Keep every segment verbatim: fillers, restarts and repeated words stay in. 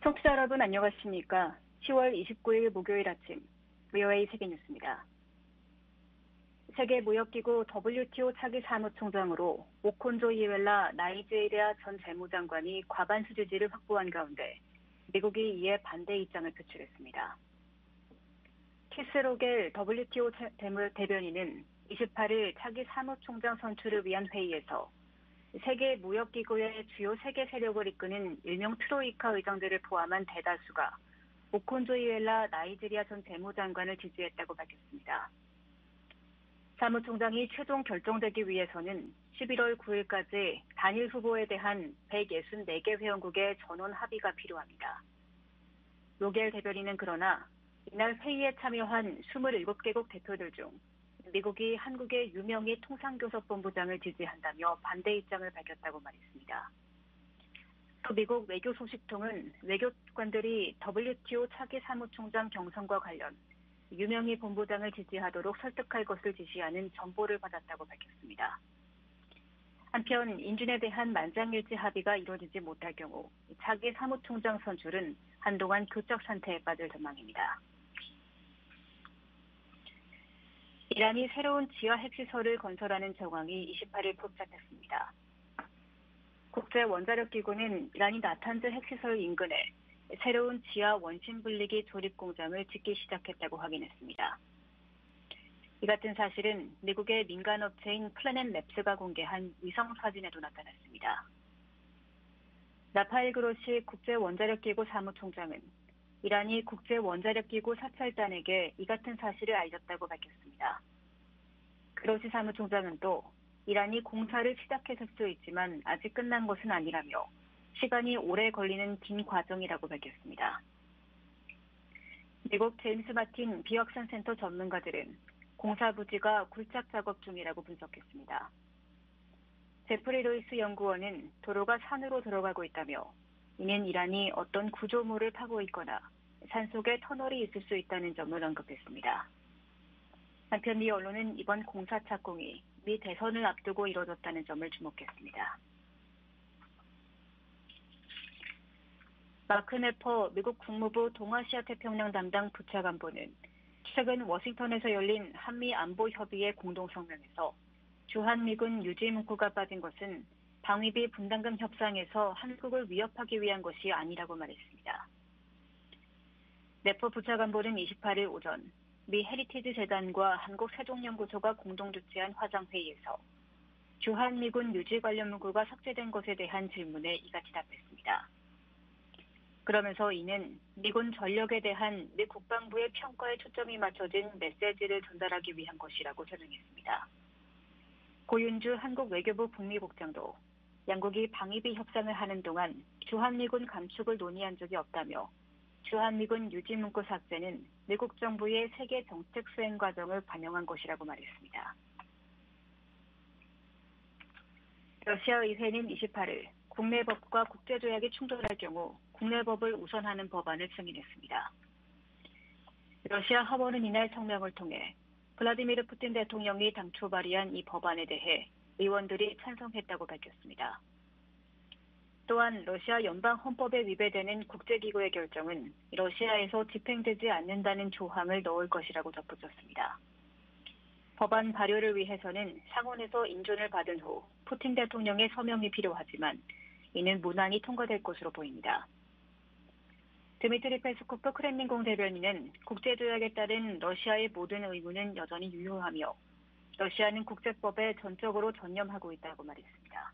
청취자 여러분 안녕하십니까? 시월 이십구일 목요일 아침 브이오에이 세계뉴스입니다. 세계무역기구 더블유티오 차기 사무총장으로 오콘조 이웰라 나이지리아 전 재무장관이 과반수 지지를 확보한 가운데 미국이 이에 반대 입장을 표출했습니다. 키스로겔 더블유티오 대변인은 이십팔일 차기 사무총장 선출을 위한 회의에서 세계무역기구의 주요 세계 세력을 이끄는 일명 트로이카 의장들을 포함한 대다수가 오콘조 이웰라 나이지리아 전 재무장관을 지지했다고 밝혔습니다. 사무총장이 최종 결정되기 위해서는 십일월 구일까지 단일 후보에 대한 백육십사 개 회원국의 전원 합의가 필요합니다. 로겔 대변인은 그러나 이날 회의에 참여한 이십칠 개국 대표들 중 미국이 한국의 유명희 통상교섭본부장을 지지한다며 반대 입장을 밝혔다고 말했습니다. 또 미국 외교소식통은 외교관들이 더블유티오 차기 사무총장 경선과 관련 유명희 본부장을 지지하도록 설득할 것을 지시하는 전보를 받았다고 밝혔습니다. 한편 인준에 대한 만장일치 합의가 이루어지지 못할 경우 차기 사무총장 선출은 한동안 교착 상태에 빠질 전망입니다. 이란이 새로운 지하 핵시설을 건설하는 정황이 이십팔일 포착됐습니다. 국제원자력기구는 이란이 나탄즈 핵시설 인근에 새로운 지하 원심분리기 조립 공장을 짓기 시작했다고 확인했습니다. 이 같은 사실은 미국의 민간업체인 플래넷랩스가 공개한 위성사진에도 나타났습니다. 라파엘 그로시 국제원자력기구 사무총장은 이란이 국제원자력기구 사찰단에게 이 같은 사실을 알렸다고 밝혔습니다. 그로시 사무총장은 또 이란이 공사를 시작했을 수 있지만 아직 끝난 것은 아니라며 시간이 오래 걸리는 긴 과정이라고 밝혔습니다. 미국 제임스 마틴 비확산센터 전문가들은 공사 부지가 굴착 작업 중이라고 분석했습니다. 제프리 로이스 연구원은 도로가 산으로 들어가고 있다며 이는 이란이 어떤 구조물을 파고 있거나 산속에 터널이 있을 수 있다는 점을 언급했습니다. 한편 미 언론은 이번 공사 착공이 미 대선을 앞두고 이뤄졌다는 점을 주목했습니다. 마크 네퍼 미국 국무부 동아시아 태평양 담당 부차관보는 최근 워싱턴에서 열린 한미 안보 협의회 공동성명에서 주한미군 유지 문구가 빠진 것은 방위비 분담금 협상에서 한국을 위협하기 위한 것이 아니라고 말했습니다. 네퍼 부차관보는 이십팔일 오전 미 헤리티지 재단과 한국세종연구소가 공동 주최한 화상회의에서 주한미군 유지 관련 문구가 삭제된 것에 대한 질문에 이같이 답했습니다. 그러면서 이는 미군 전력에 대한 미 국방부의 평가에 초점이 맞춰진 메시지를 전달하기 위한 것이라고 설명했습니다. 고윤주 한국 외교부 북미국장도 양국이 방위비 협상을 하는 동안 주한미군 감축을 논의한 적이 없다며 주한미군 유지 문구 삭제는 미국 정부의 세계 정책 수행 과정을 반영한 것이라고 말했습니다. 러시아 의회는 이십팔일 국내법과 국제조약이 충돌할 경우 국내법을 우선하는 법안을 승인했습니다. 러시아 하원은 이날 성명을 통해 블라디미르 푸틴 대통령이 당초 발의한 이 법안에 대해 의원들이 찬성했다고 밝혔습니다. 또한 러시아 연방 헌법에 위배되는 국제기구의 결정은 러시아에서 집행되지 않는다는 조항을 넣을 것이라고 덧붙였습니다. 법안 발효를 위해서는 상원에서 인준을 받은 후 푸틴 대통령의 서명이 필요하지만 이는 무난히 통과될 것으로 보입니다. 드미트리 페스코프 크렘린궁 대변인은 국제조약에 따른 러시아의 모든 의무는 여전히 유효하며 러시아는 국제법에 전적으로 전념하고 있다고 말했습니다.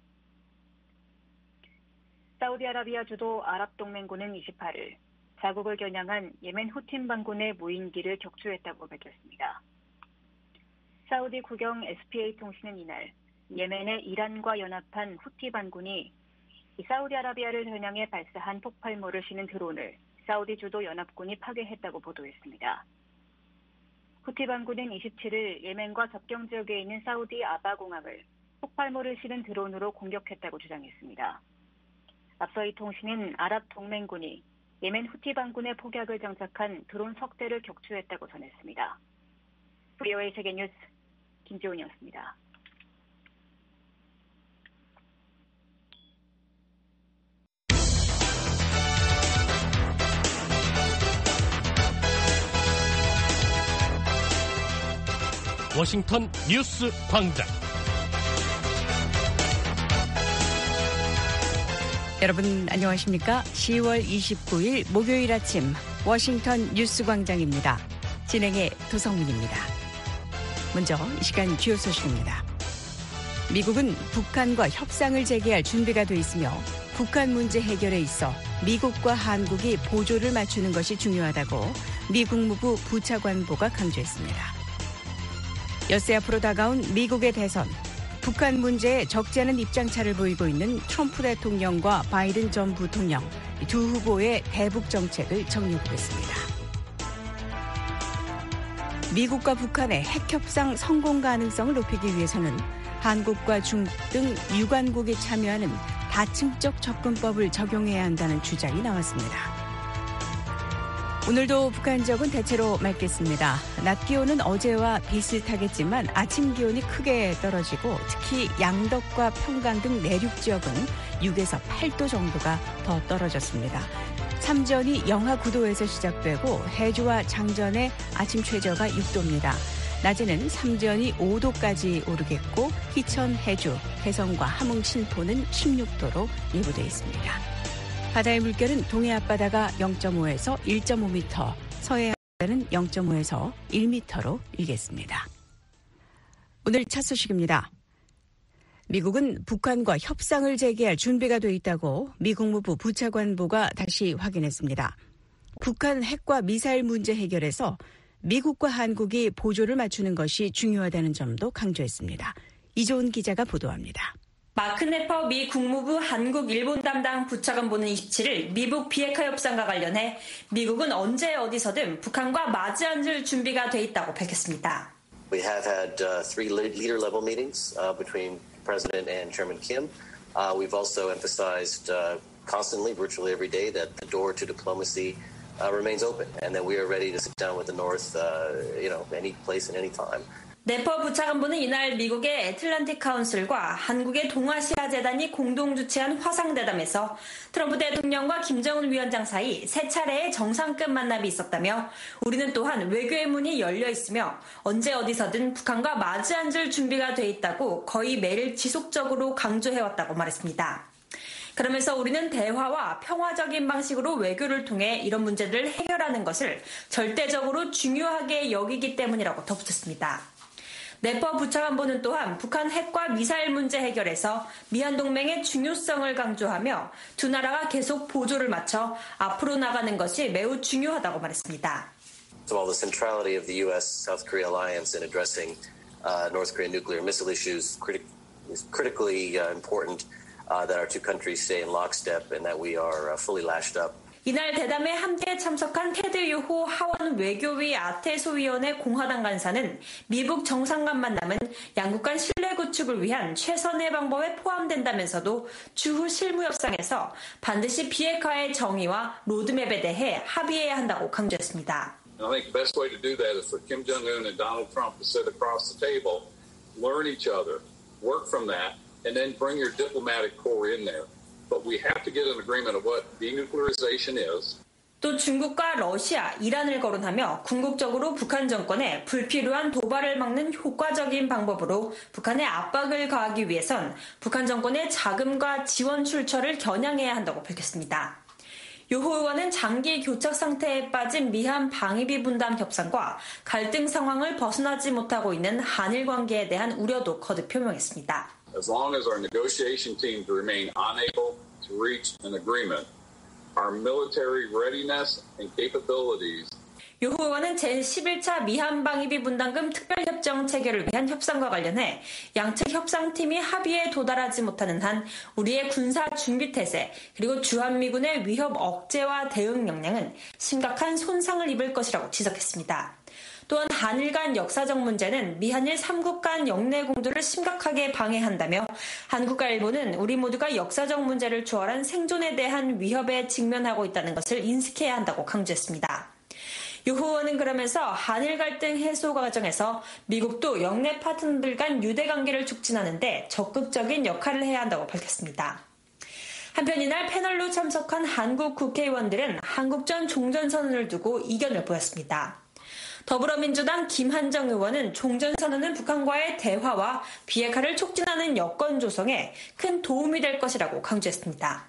사우디아라비아 주도 아랍동맹군은 이십팔일 자국을 겨냥한 예멘 후틴 반군의 무인기를 격추했다고 밝혔습니다. 사우디 국영 에스피에이 통신은 이날 예멘의 이란과 연합한 후티 반군이 사우디아라비아를 겨냥해 발사한 폭발물을 실은 드론을 사우디 주도 연합군이 파괴했다고 보도했습니다. 후티 반군은 이십칠일 예멘과 접경 지역에 있는 사우디 아바 공항을 폭발물을 실은 드론으로 공격했다고 주장했습니다. 앞서 이 통신은 아랍 동맹군이 예멘 후티 반군의 폭약을 장착한 드론 석 대를 격추했다고 전했습니다. 브이오에이 세계뉴스 김지훈이었습니다. 워싱턴 뉴스 광장. 여러분 안녕하십니까? 시월 이십구일 목요일 아침 워싱턴 뉴스 광장입니다. 진행의 도성민입니다. 먼저 이 시간 주요 소식입니다. 미국은 북한과 협상을 재개할 준비가 돼 있으며 북한 문제 해결에 있어 미국과 한국이 보조를 맞추는 것이 중요하다고 미 국무부 부차관보가 강조했습니다. 엿새 앞으로 다가온 미국의 대선, 북한 문제에 적지 않은 입장차를 보이고 있는 트럼프 대통령과 바이든 전 부통령 두 후보의 대북 정책을 정리해보겠습니다. 미국과 북한의 핵협상 성공 가능성을 높이기 위해서는 한국과 중국 등 유관국이 참여하는 다층적 접근법을 적용해야 한다는 주장이 나왔습니다. 오늘도 북한 지역은 대체로 맑겠습니다. 낮 기온은 어제와 비슷하겠지만 아침 기온이 크게 떨어지고 특히 양덕과 평강 등 내륙 지역은 육에서 팔 도 정도가 더 떨어졌습니다. 삼전이 영하 구 도에서 시작되고 해주와 장전의 아침 최저가 육 도입니다. 낮에는 삼전이 오 도까지 오르겠고 희천, 해주, 개성과 함흥, 신포는 십육 도로 예보되어 있습니다. 바다의 물결은 동해 앞바다가 영 점 오에서 일 점 오 미터, 서해 앞바다는 영 점 오에서 일 미터로 일겠습니다. 오늘 첫 소식입니다. 미국은 북한과 협상을 재개할 준비가 돼 있다고 미 국무부 부차관보가 다시 확인했습니다. 북한 핵과 미사일 문제 해결에서 미국과 한국이 보조를 맞추는 것이 중요하다는 점도 강조했습니다. 이조은 기자가 보도합니다. 마크 네퍼 미 국무부 한국 일본 담당 부차관보는 이십칠일 미북 비핵화 협상과 관련해 미국은 언제 어디서든 북한과 맞이 앉을 준비가 돼 있다고 밝혔습니다. We have had uh, three leader level meetings uh, between President and Chairman Kim. Uh, we've also emphasized uh, constantly, virtually every day, that the door to diplomacy uh, remains open and that we are ready to sit down with the North, uh, you know, any place and any time. 네퍼 부차관보는 이날 미국의 애틀랜틱 카운슬과 한국의 동아시아 재단이 공동 주최한 화상대담에서 트럼프 대통령과 김정은 위원장 사이 세 차례의 정상급 만남이 있었다며 우리는 또한 외교의 문이 열려 있으며 언제 어디서든 북한과 맞이 앉을 준비가 돼 있다고 거의 매일 지속적으로 강조해왔다고 말했습니다. 그러면서 우리는 대화와 평화적인 방식으로 외교를 통해 이런 문제들을 해결하는 것을 절대적으로 중요하게 여기기 때문이라고 덧붙였습니다. 네퍼 부차관보는 또한 북한 핵과 미사일 문제 해결에서 미한 동맹의 중요성을 강조하며 두 나라가 계속 보조를 맞춰 앞으로 나가는 것이 매우 중요하다고 말했습니다. So while the centrality of the U S-South Korea alliance in addressing uh, North Korean nuclear missile issues critic- is critically uh, important uh, that our two countries stay in lockstep and that we are uh, fully lashed up. 이날 대담에 함께 참석한 테드 유호 하원 외교위 아태소위원회 공화당 간사는 미북 정상 간 만남은 양국 간 신뢰 구축을 위한 최선의 방법에 포함된다면서도 추후 실무 협상에서 반드시 비핵화의 정의와 로드맵에 대해 합의해야 한다고 강조했습니다. I think the best way to do that is for Kim Jong-un and Donald Trump to sit across the table, learn each other, work from that, and then bring your diplomatic corps in there. But we have to get an agreement of what denuclearization is. 또 중국과 러시아, 이란을 거론하며 궁극적으로 북한 정권에 불필요한 도발을 막는 효과적인 방법으로 북한의 압박을 가하기 위해선 북한 정권의 자금과 지원 출처를 겨냥해야 한다고 밝혔습니다. 유호 의원은 장기 교착 상태에 빠진 미한 방위비 분담 협상과 갈등 상황을 벗어나지 못하고 있는 한일 관계에 대한 우려도 거듭 표명했습니다. As long as our negotiation teams remain unable to reach an agreement, our military readiness and capabilities. 유호 의원은 제십일 차 미한 방위비 분담금 특별협정 체결을 위한 협상과 관련해 양측 협상팀이 합의에 도달하지 못하는 한 우리의 군사 준비태세 그리고 주한미군의 위협 억제와 대응 역량은 심각한 손상을 입을 것이라고 지적했습니다. 또한 한일 간 역사적 문제는 미한일 삼국 간 영내 공조를 심각하게 방해한다며 한국과 일본은 우리 모두가 역사적 문제를 초월한 생존에 대한 위협에 직면하고 있다는 것을 인식해야 한다고 강조했습니다. 유 후보는 그러면서 한일 갈등 해소 과정에서 미국도 영내 파트너들 간 유대 관계를 촉진하는 데 적극적인 역할을 해야 한다고 밝혔습니다. 한편 이날 패널로 참석한 한국 국회의원들은 한국전 종전선언을 두고 이견을 보였습니다. 더불어민주당 김한정 의원은 종전선언은 북한과의 대화와 비핵화를 촉진하는 여건 조성에 큰 도움이 될 것이라고 강조했습니다.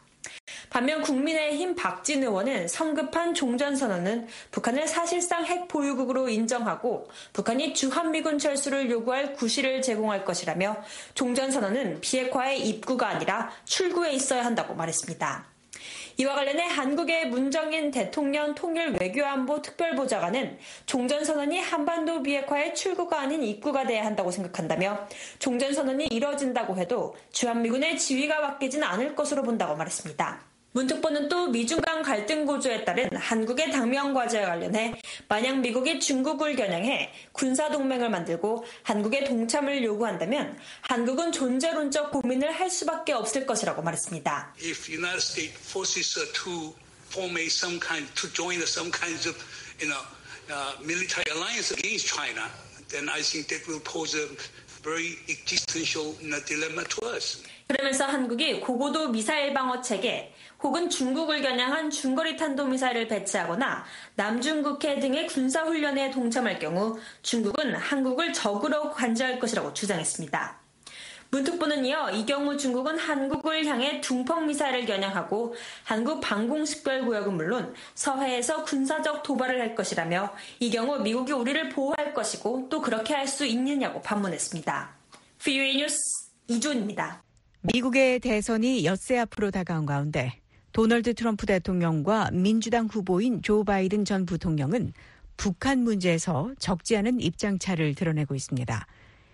반면 국민의힘 박진 의원은 성급한 종전선언은 북한을 사실상 핵 보유국으로 인정하고 북한이 주한미군 철수를 요구할 구실을 제공할 것이라며 종전선언은 비핵화의 입구가 아니라 출구에 있어야 한다고 말했습니다. 이와 관련해 한국의 문정인 대통령 통일 외교안보 특별보좌관은 종전선언이 한반도 비핵화의 출구가 아닌 입구가 돼야 한다고 생각한다며 종전선언이 이뤄진다고 해도 주한미군의 지위가 바뀌진 않을 것으로 본다고 말했습니다. 문 특보는 또 미중 간 갈등 고조에 따른 한국의 당면 과제와 관련해 만약 미국이 중국을 겨냥해 군사동맹을 만들고 한국의 동참을 요구한다면 한국은 존재론적 고민을 할 수밖에 없을 것이라고 말했습니다. If United States forces to form a some kind to join some kinds of you know uh, military alliance against China, then I think that will pose a very existential dilemma to us. 그러면서 한국이 고고도 미사일 방어 체계 혹은 중국을 겨냥한 중거리 탄도미사일을 배치하거나 남중국해 등의 군사훈련에 동참할 경우 중국은 한국을 적으로 관제할 것이라고 주장했습니다. 문 특보는 이어 이 경우 중국은 한국을 향해 둥펑 미사일을 겨냥하고 한국 방공식별구역은 물론 서해에서 군사적 도발을 할 것이라며 이 경우 미국이 우리를 보호할 것이고 또 그렇게 할 수 있느냐고 반문했습니다. 브이오에이 뉴스 이주은입니다. 미국의 대선이 엿새 앞으로 다가온 가운데 도널드 트럼프 대통령과 민주당 후보인 조 바이든 전 부통령은 북한 문제에서 적지 않은 입장차를 드러내고 있습니다.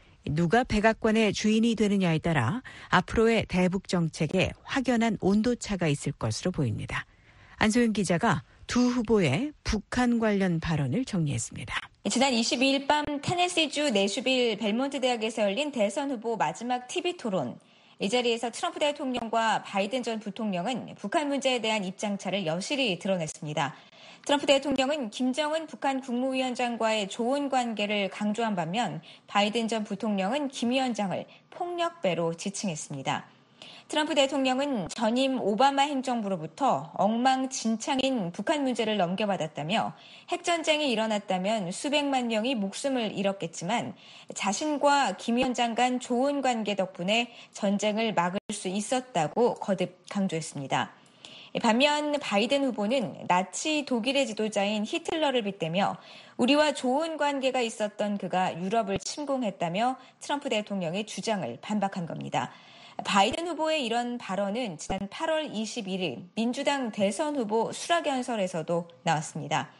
누가 백악관의 주인이 되느냐에 따라 앞으로의 대북 정책에 확연한 온도차가 있을 것으로 보입니다. 안소연 기자가 두 후보의 북한 관련 발언을 정리했습니다. 지난 이십이일 밤 테네시주 내슈빌 벨몬트 대학에서 열린 대선 후보 마지막 티비 토론. 이 자리에서 트럼프 대통령과 바이든 전 부통령은 북한 문제에 대한 입장차를 여실히 드러냈습니다. 트럼프 대통령은 김정은 북한 국무위원장과의 좋은 관계를 강조한 반면 바이든 전 부통령은 김 위원장을 폭력배로 지칭했습니다. 트럼프 대통령은 전임 오바마 행정부로부터 엉망진창인 북한 문제를 넘겨받았다며 핵전쟁이 일어났다면 수백만 명이 목숨을 잃었겠지만 자신과 김 위원장 간 좋은 관계 덕분에 전쟁을 막을 수 있었다고 거듭 강조했습니다. 반면 바이든 후보는 나치 독일의 지도자인 히틀러를 빗대며 우리와 좋은 관계가 있었던 그가 유럽을 침공했다며 트럼프 대통령의 주장을 반박한 겁니다. 바이든 후보의 이런 발언은 지난 팔월 이십일일 민주당 대선 후보 수락연설에서도 나왔습니다.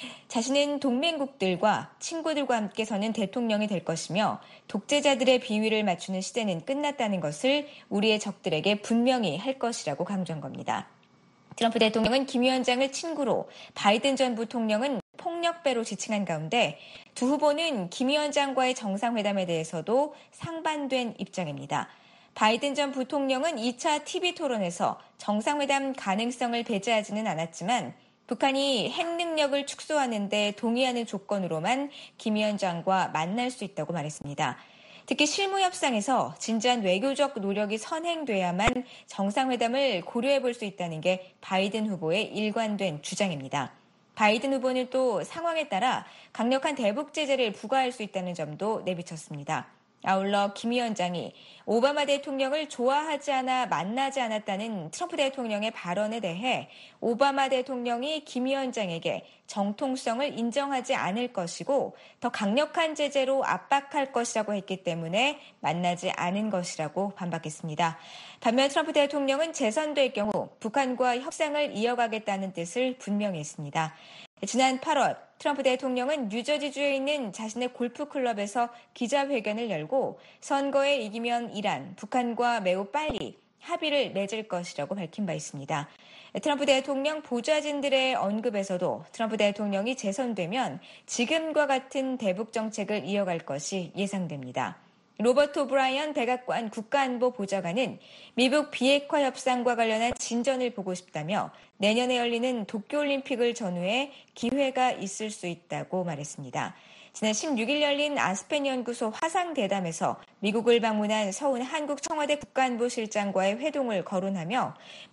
자신은 동맹국들과 친구들과 함께 서는 대통령이 될 것이며 독재자들의 비위를 맞추는 시대는 끝났다는 것을 우리의 적들에게 분명히 할 것이라고 강조한 겁니다. 트럼프 대통령은 김 위원장을 친구로, 바이든 전 부통령은 폭력배로 지칭한 가운데 두 후보는 김 위원장과의 정상회담에 대해서도 상반된 입장입니다. 바이든 전 부통령은 이 차 티비 토론에서 정상회담 가능성을 배제하지는 않았지만 북한이 핵 능력을 축소하는 데 동의하는 조건으로만 김 위원장과 만날 수 있다고 말했습니다. 특히 실무 협상에서 진지한 외교적 노력이 선행돼야만 정상회담을 고려해 볼 수 있다는 게 바이든 후보의 일관된 주장입니다. 바이든 후보는 또 상황에 따라 강력한 대북 제재를 부과할 수 있다는 점도 내비쳤습니다. 아울러 김 위원장이 오바마 대통령을 좋아하지 않아 만나지 않았다는 트럼프 대통령의 발언에 대해 오바마 대통령이 김 위원장에게 정통성을 인정하지 않을 것이고 더 강력한 제재로 압박할 것이라고 했기 때문에 만나지 않은 것이라고 반박했습니다. 반면 트럼프 대통령은 재선될 경우 북한과 협상을 이어가겠다는 뜻을 분명히 했습니다. 지난 팔월 트럼프 대통령은 뉴저지주에 있는 자신의 골프클럽에서 기자회견을 열고 선거에 이기면 이란, 북한과 매우 빨리 합의를 맺을 것이라고 밝힌 바 있습니다. 트럼프 대통령 보좌진들의 언급에서도 트럼프 대통령이 재선되면 지금과 같은 대북 정책을 이어갈 것이 예상됩니다. 로버트 오브라이언 백악관 국가안보보좌관은 미국 비핵화 협상과 관련한 진전을 보고 싶다며 내년에 열리는 도쿄올림픽을 전후해 기회가 있을 수 있다고 말했습니다. 지난 십육 일 열린 아스펜 연구소 화상대담에서 미국을 방문한 서훈 한국 청와대 국가안보 실장과의 회동을 거론하며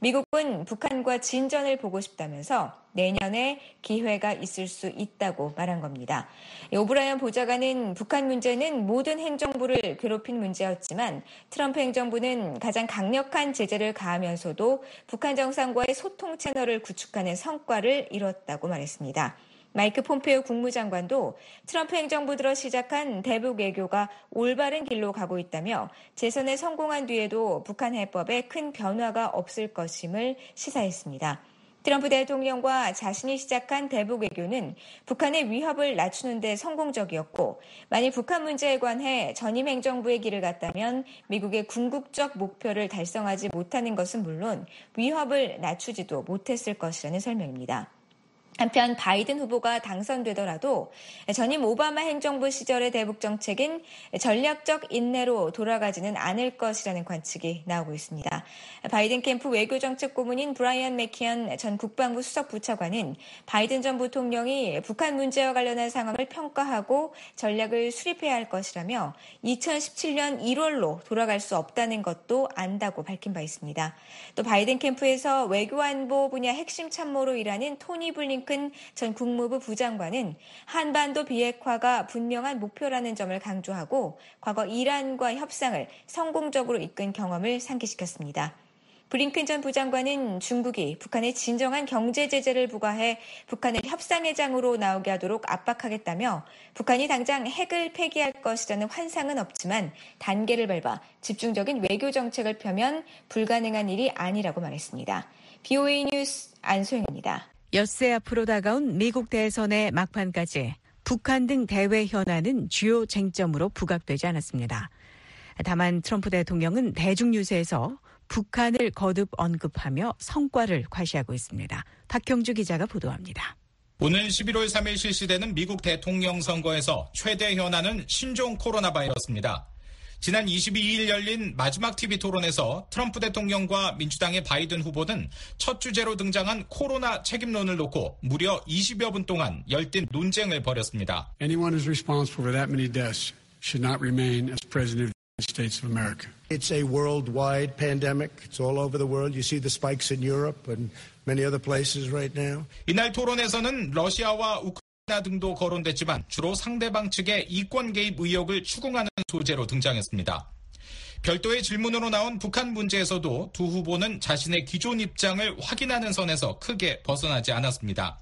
미국은 북한과 진전을 보고 싶다면서 내년에 기회가 있을 수 있다고 말한 겁니다. 오브라이언 보좌관은 북한 문제는 모든 행정부를 괴롭힌 문제였지만 트럼프 행정부는 가장 강력한 제재를 가하면서도 북한 정상과의 소통 채널을 구축하는 성과를 이뤘다고 말했습니다. 마이크 폼페이오 국무장관도 트럼프 행정부 들어 시작한 대북 외교가 올바른 길로 가고 있다며 재선에 성공한 뒤에도 북한 해법에 큰 변화가 없을 것임을 시사했습니다. 트럼프 대통령과 자신이 시작한 대북 외교는 북한의 위협을 낮추는 데 성공적이었고 만일 북한 문제에 관해 전임 행정부의 길을 갔다면 미국의 궁극적 목표를 달성하지 못하는 것은 물론 위협을 낮추지도 못했을 것이라는 설명입니다. 한편 바이든 후보가 당선되더라도 전임 오바마 행정부 시절의 대북 정책은 전략적 인내로 돌아가지는 않을 것이라는 관측이 나오고 있습니다. 바이든 캠프 외교정책 고문인 브라이언 맥키언 전 국방부 수석 부차관은 바이든 전 부통령이 북한 문제와 관련한 상황을 평가하고 전략을 수립해야 할 것이라며 이천십칠 년 일월로 돌아갈 수 없다는 것도 안다고 밝힌 바 있습니다. 또 바이든 캠프에서 외교안보 분야 핵심 참모로 일하는 토니 블링 전 국무부 부장관은 한반도 비핵화가 분명한 목표라는 점을 강조하고 과거 이란과 협상을 성공적으로 이끈 경험을 상기시켰습니다. 블링컨 전 부장관은 중국이 북한에 진정한 경제 제재를 부과해 북한을 협상회장으로 나오게 하도록 압박하겠다며 북한이 당장 핵을 폐기할 것이라는 환상은 없지만 단계를 밟아 집중적인 외교 정책을 펴면 불가능한 일이 아니라고 말했습니다. 비오에이 뉴스 안소영입니다. 엿새 앞으로 다가온 미국 대선의 막판까지 북한 등 대외 현안은 주요 쟁점으로 부각되지 않았습니다. 다만 트럼프 대통령은 대중유세에서 북한을 거듭 언급하며 성과를 과시하고 있습니다. 박형주 기자가 보도합니다. 오늘 십일월 삼일 실시되는 미국 대통령 선거에서 최대 현안은 신종 코로나 바이러스입니다. 지난 이십이일 열린 마지막 티비 토론에서 트럼프 대통령과 민주당의 바이든 후보는 첫 주제로 등장한 코로나 책임론을 놓고 무려 이십여 분 동안 열띤 논쟁을 벌였습니다. Anyone who's responsible for that many deaths should not remain as president of the United States of America. It's a worldwide pandemic. It's all over the world. You see the spikes in Europe and many other places right now. 이날 토론에서는 러시아와 우크라이나 나 등도 거론됐지만 주로 상대방 측의 이권 개입 의혹을 추궁하는 소재로 등장했습니다. 별도의 질문으로 나온 북한 문제에서도 두 후보는 자신의 기존 입장을 확인하는 선에서 크게 벗어나지 않았습니다.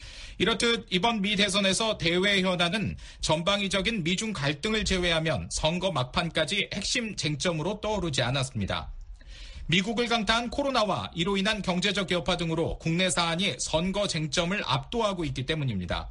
이렇듯 이번 미 대선에서 대외 현안은 전방위적인 미중 갈등을 제외하면 선거 막판까지 핵심 쟁점으로 떠오르지 않았습니다. 미국을 강타한 코로나와 이로 인한 경제적 여파 등으로 국내 사안이 선거 쟁점을 압도하고 있기 때문입니다.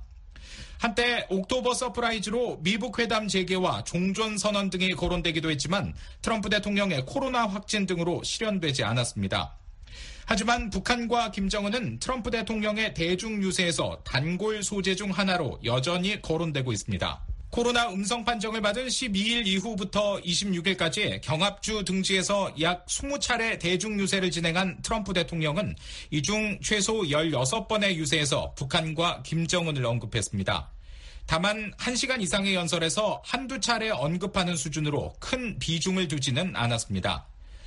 한때 옥토버 서프라이즈로 미북 회담 재개와 종전 선언 등이 거론되기도 했지만 트럼프 대통령의 코로나 확진 등으로 실현되지 않았습니다. 하지만 북한과 김정은은 트럼프 대통령의 대중 유세에서 단골 소재 중 하나로 여전히 거론되고 있습니다. 코로나 음성 판정을 받은 십이일 이후부터 이십육일까지 경합주 등지에서 약 이십 차례 대중 유세를 진행한 트럼프 대통령은 이 중 최소 열여섯 번의 유세에서 북한과 김정은을 언급했습니다. 다만 한 시간 이상의 연설에서 한두 차례 언급하는 수준으로 큰 비중을 두지는 않았습니다.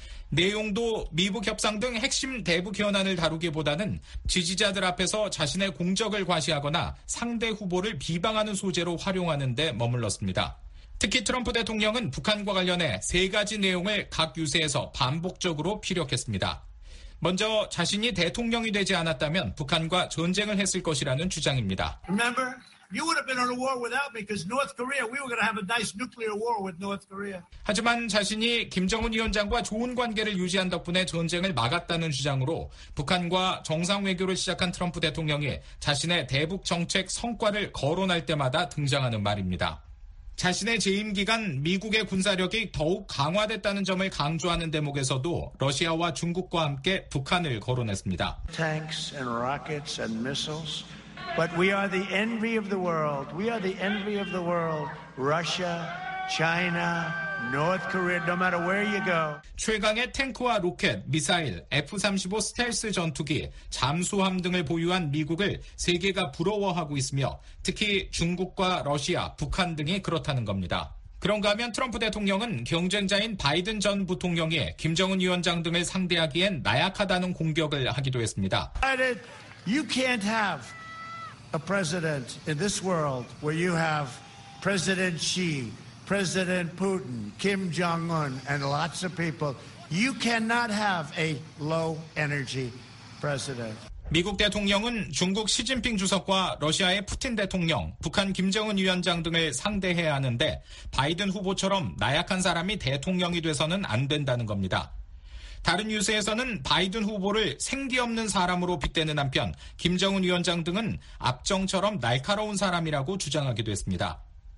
내용도 미북 협상 등 핵심 대북 현안을 다루기보다는 지지자들 앞에서 자신의 공적을 과시하거나 상대 후보를 비방하는 소재로 활용하는 데 머물렀습니다. 특히 트럼프 대통령은 북한과 관련해 세 가지 내용을 각 유세에서 반복적으로 피력했습니다. 먼저 자신이 대통령이 되지 않았다면 북한과 전쟁을 했을 것이라는 주장입니다. Remember? You would have been on a war without me because North Korea, we were going to have a nice nuclear war with North Korea. 하지만 자신이 김정은 위원장과 좋은 관계를 유지한 덕분에 전쟁을 막았다는 주장으로 북한과 정상 외교를 시작한 트럼프 대통령이 자신의 대북 정책 성과를 거론할 때마다 등장하는 말입니다. 자신의 재임 기간 미국의 군사력이 더욱 강화됐다는 점을 강조하는 대목에서도 러시아와 중국과 함께 북한을 거론했습니다. Tanks and rockets and missiles. But we are the envy of the world. We are the envy of the world. Russia, China, North Korea, no matter where you go. 최강의 탱크와 로켓, 미사일, 에프 삼십오 스텔스 전투기, 잠수함 등을 보유한 미국을 세계가 부러워하고 있으며 특히 중국과 러시아, 북한 등이 그렇다는 겁니다. 그런가 하면 트럼프 대통령은 경쟁자인 바이든 전 부통령이 김정은 위원장 등을 상대하기엔 나약하다는 공격을 하기도 했습니다. You can't have a president in this world where you have President Xi, President Putin, Kim Jong-un, and lots of people. You cannot have a low-energy president. 미국 대통령은 중국 시진핑 주석과 러시아의 푸틴 대통령, 북한 김정은 위원장 등을 상대해야 하는데 바이든 후보처럼 나약한 사람이 대통령이 돼서는 안 된다는 겁니다. 다른 뉴스에서는 바이든 후보를 생기 없는 사람으로 빗대는 한편 김정은 위원장 등은 압정처럼 날카로운 사람이라고 주장하기도 했습니다.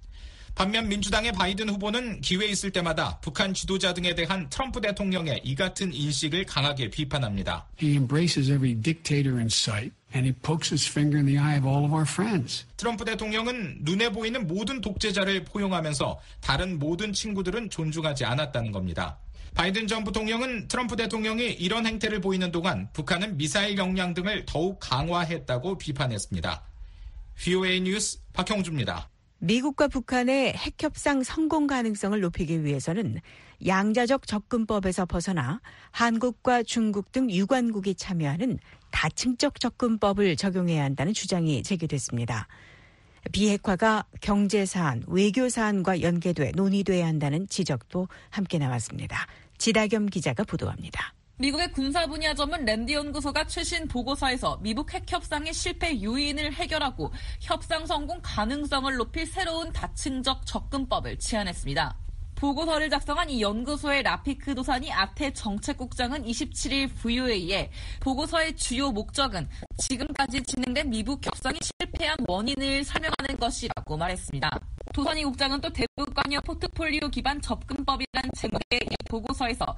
반면 민주당의 바이든 후보는 기회 있을 때마다 북한 지도자 등에 대한 트럼프 대통령의 이 같은 인식을 강하게 비판합니다. He embraces every dictator in sight and he pokes his finger in the eye of all of our friends. 트럼프 대통령은 눈에 보이는 모든 독재자를 포용하면서 다른 모든 친구들은 존중하지 않았다는 겁니다. 바이든 전 부통령은 트럼프 대통령이 이런 행태를 보이는 동안 북한은 미사일 역량 등을 더욱 강화했다고 비판했습니다. 브이오에이 뉴스 박형주입니다. 미국과 북한의 핵협상 성공 가능성을 높이기 위해서는 양자적 접근법에서 벗어나 한국과 중국 등 유관국이 참여하는 다층적 접근법을 적용해야 한다는 주장이 제기됐습니다. 비핵화가 경제사안, 외교사안과 연계돼 논의돼야 한다는 지적도 함께 나왔습니다. 지다겸 기자가 보도합니다. 미국의 군사 분야 전문 랜디 연구소가 최신 보고서에서 미북 핵협상의 실패 요인을 해결하고 협상 성공 가능성을 높일 새로운 다층적 접근법을 제안했습니다. 보고서를 작성한 이 연구소의 라피크 도사니 아태 정책국장은 이십칠일 브이오에이에 보고서의 주요 목적은 지금까지 진행된 미북 협상이 실패한 원인을 설명하는 것이라고 말했습니다. 도사니 국장은 또 대북 관여 포트폴리오 기반 접근법이라는 제목의 이 보고서에서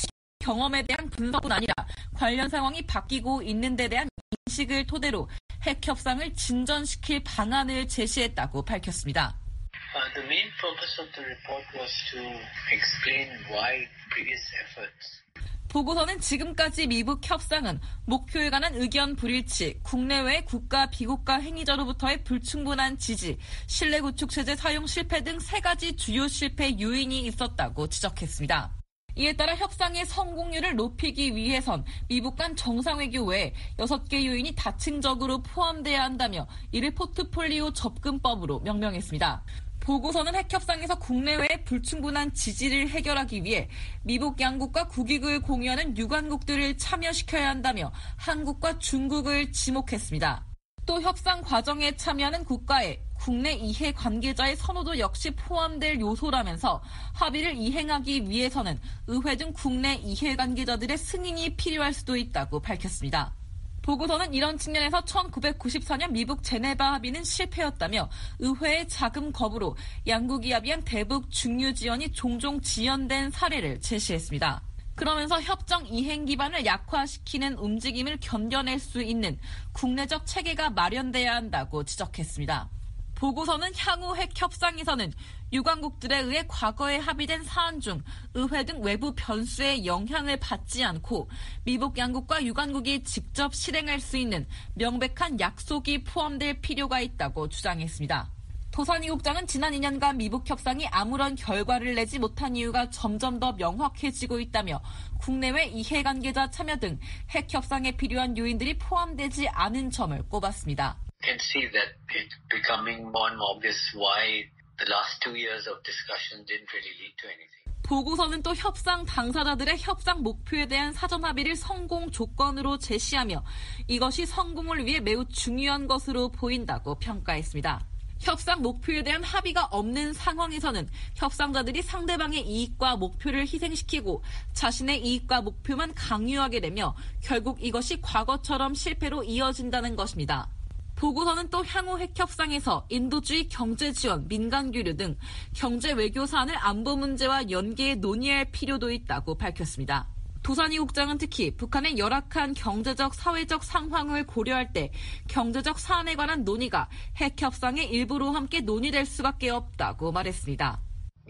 경험에 대한 분석뿐 아니라 관련 상황이 바뀌고 있는 데 대한 인식을 토대로 핵협상을 진전시킬 방안을 제시했다고 밝혔습니다. Uh, the main purpose of the report was to explain why previous efforts. 보고서는 지금까지 미북 협상은 목표에 관한 의견 불일치, 국내외 국가 비국가 행위자로부터의 불충분한 지지, 신뢰 구축 체제 사용 실패 등 세 가지 주요 실패 요인이 있었다고 지적했습니다. 이에 따라 협상의 성공률을 높이기 위해선 미북 간 정상외교 외에 여섯 개 요인이 다층적으로 포함돼야 한다며 이를 포트폴리오 접근법으로 명명했습니다. 보고서는 핵협상에서 국내외의 불충분한 지지를 해결하기 위해 미북 양국과 국익을 공유하는 유관국들을 참여시켜야 한다며 한국과 중국을 지목했습니다. 또 협상 과정에 참여하는 국가의 국내 이해 관계자의 선호도 역시 포함될 요소라면서 합의를 이행하기 위해서는 의회 등 국내 이해 관계자들의 승인이 필요할 수도 있다고 밝혔습니다. 보고서는 이런 측면에서 천구백구십사년 미북 제네바 합의는 실패였다며 의회의 자금 거부로 양국이 합의한 대북 중유 지원이 종종 지연된 사례를 제시했습니다. 그러면서 협정 이행 기반을 약화시키는 움직임을 견뎌낼 수 있는 국내적 체계가 마련돼야 한다고 지적했습니다. 보고서는 향후 핵 협상에서는 유관국들에 의해 과거에 합의된 사안 중 의회 등 외부 변수의 영향을 받지 않고 미북 양국과 유관국이 직접 실행할 수 있는 명백한 약속이 포함될 필요가 있다고 주장했습니다. 도사니 국장은 지난 이 년간 미북 협상이 아무런 결과를 내지 못한 이유가 점점 더 명확해지고 있다며 국내외 이해관계자 참여 등 핵 협상에 필요한 요인들이 포함되지 않은 점을 꼽았습니다. Can see that it's becoming more and more obvious why the last two years of discussion didn't really lead to anything. 보고서는 또 협상 당사자들의 협상 목표에 대한 사전 합의를 성공 조건으로 제시하며 이것이 성공을 위해 매우 중요한 것으로 보인다고 평가했습니다. 협상 목표에 대한 합의가 없는 상황에서는 협상자들이 상대방의 이익과 목표를 희생시키고 자신의 이익과 목표만 강요하게 되며 결국 이것이 과거처럼 실패로 이어진다는 것입니다. 보고서는 또 향후 핵협상에서 인도주의 경제지원, 민간교류 등 경제 외교 사안을 안보 문제와 연계해 논의할 필요도 있다고 밝혔습니다. 도사니 국장은 특히 북한의 열악한 경제적, 사회적 상황을 고려할 때 경제적 사안에 관한 논의가 핵협상의 일부로 함께 논의될 수밖에 없다고 말했습니다.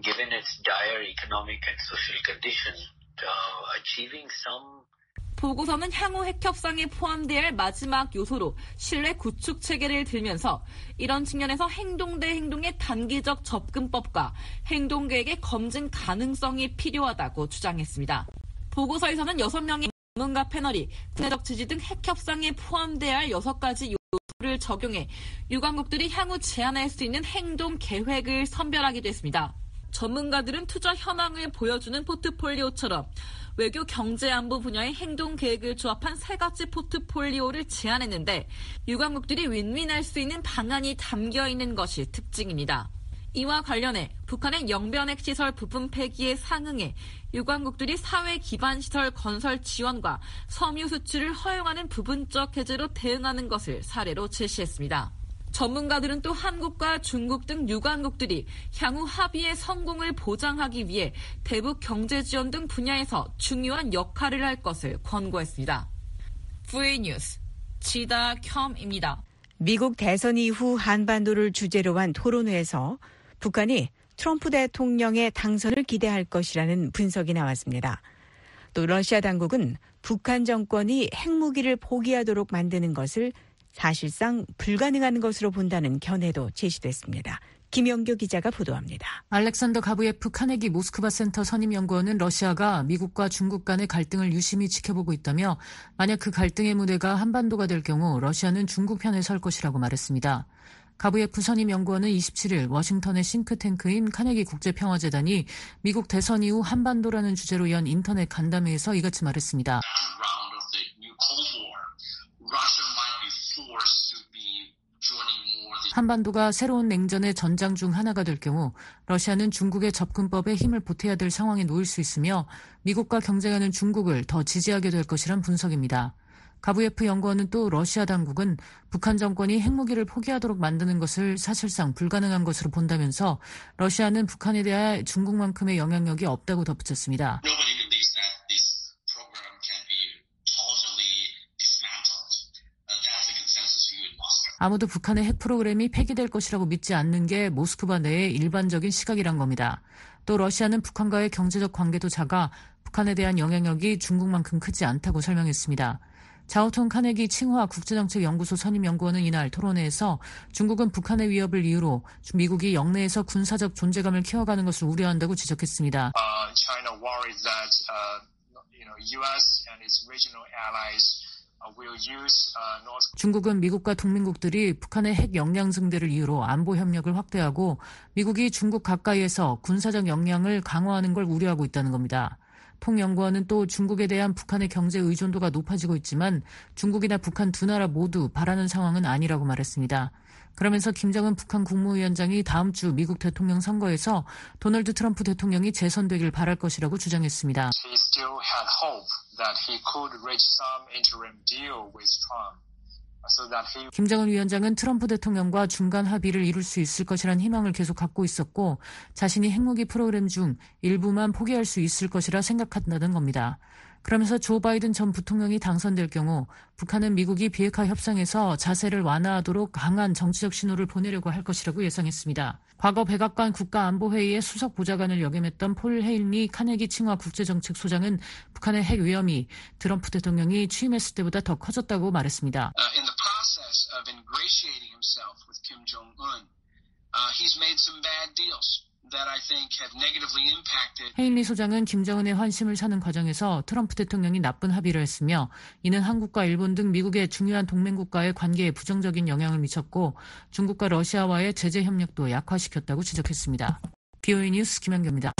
given its dire economic and social condition, uh, achieving some 보고서는 향후 핵협상에 포함돼야 할 마지막 요소로 신뢰 구축 체계를 들면서 이런 측면에서 행동 대 행동의 단기적 접근법과 행동계획의 검증 가능성이 필요하다고 주장했습니다. 보고서에서는 여섯 명의 전문가 패널이 국내적 지지 등 핵협상에 포함돼야 할 여섯 가지 요소를 적용해 유관국들이 향후 제안할 수 있는 행동 계획을 선별하기도 했습니다. 전문가들은 투자 현황을 보여주는 포트폴리오처럼 외교, 경제, 안보 분야의 행동 계획을 조합한 세 가지 포트폴리오를 제안했는데 유관국들이 윈윈할 수 있는 방안이 담겨 있는 것이 특징입니다. 이와 관련해 북한의 영변핵 시설 부품 폐기에 상응해 유관국들이 사회 기반 시설 건설 지원과 섬유 수출을 허용하는 부분적 해제로 대응하는 것을 사례로 제시했습니다. 전문가들은 또 한국과 중국 등 유관국들이 향후 합의의 성공을 보장하기 위해 대북 경제 지원 등 분야에서 중요한 역할을 할 것을 권고했습니다. 브이에이 뉴스 지다켬입니다. 미국 대선 이후 한반도를 주제로 한 토론회에서 북한이 트럼프 대통령의 당선을 기대할 것이라는 분석이 나왔습니다. 또 러시아 당국은 북한 정권이 핵무기를 포기하도록 만드는 것을 사실상 불가능한 것으로 본다는 견해도 제시됐습니다. 김영교 기자가 보도합니다. 알렉산더 가부예프 카네기 모스크바 센터 선임연구원은 러시아가 미국과 중국 간의 갈등을 유심히 지켜보고 있다며 만약 그 갈등의 무대가 한반도가 될 경우 러시아는 중국 편에 설 것이라고 말했습니다. 가부예프 선임연구원은 이십칠일 워싱턴의 싱크탱크인 카네기 국제평화재단이 미국 대선 이후 한반도라는 주제로 연 인터넷 간담회에서 이같이 말했습니다. 한반도가 새로운 냉전의 전장 중 하나가 될 경우 러시아는 중국의 접근법에 힘을 보태야 될 상황에 놓일 수 있으며 미국과 경쟁하는 중국을 더 지지하게 될 것이란 분석입니다. 가부예프 연구원은 또 러시아 당국은 북한 정권이 핵무기를 포기하도록 만드는 것을 사실상 불가능한 것으로 본다면서 러시아는 북한에 대한 중국만큼의 영향력이 없다고 덧붙였습니다. 아무도 북한의 핵 프로그램이 폐기될 것이라고 믿지 않는 게 모스크바 내의 일반적인 시각이란 겁니다. 또 러시아는 북한과의 경제적 관계도 작아 북한에 대한 영향력이 중국만큼 크지 않다고 설명했습니다. 자오통 카네기 칭화 국제정책연구소 선임연구원은 이날 토론회에서 중국은 북한의 위협을 이유로 미국이 영내에서 군사적 존재감을 키워가는 것을 우려한다고 지적했습니다. Uh, China worries that uh, you know, U S and its regional allies 중국은 미국과 동맹국들이 북한의 핵 역량 증대를 이유로 안보 협력을 확대하고 미국이 중국 가까이에서 군사적 역량을 강화하는 걸 우려하고 있다는 겁니다. 통 연구원은 또 중국에 대한 북한의 경제 의존도가 높아지고 있지만 중국이나 북한 두 나라 모두 바라는 상황은 아니라고 말했습니다. 그러면서 김정은 북한 국무위원장이 다음 주 미국 대통령 선거에서 도널드 트럼프 대통령이 재선되길 바랄 것이라고 주장했습니다. He still had hope that he could reach some interim deal with Trump. So that he... 김정은 위원장은 트럼프 대통령과 중간 합의를 이룰 수 있을 것이란 희망을 계속 갖고 있었고 자신이 핵무기 프로그램 중 일부만 포기할 수 있을 것이라 생각한다는 겁니다. 그러면서 조 바이든 전 부통령이 당선될 경우 북한은 미국이 비핵화 협상에서 자세를 완화하도록 강한 정치적 신호를 보내려고 할 것이라고 예상했습니다. 과거 백악관 국가안보회의의 수석 보좌관을 역임했던 폴 헤일리 카네기 칭화 국제정책소장은 북한의 핵 위험이 트럼프 대통령이 취임했을 때보다 더 커졌다고 말했습니다. Uh, in the process of ingratiating himself with Kim Jong-un, uh, he's made some bad deals. 헤일리 소장은 김정은의 환심을 사는 과정에서 트럼프 대통령이 나쁜 합의를 했으며 이는 한국과 일본 등 미국의 중요한 동맹국과의 관계에 부정적인 영향을 미쳤고 중국과 러시아와의 제재 협력도 약화시켰다고 지적했습니다. 브이오에이 뉴스 김현규입니다.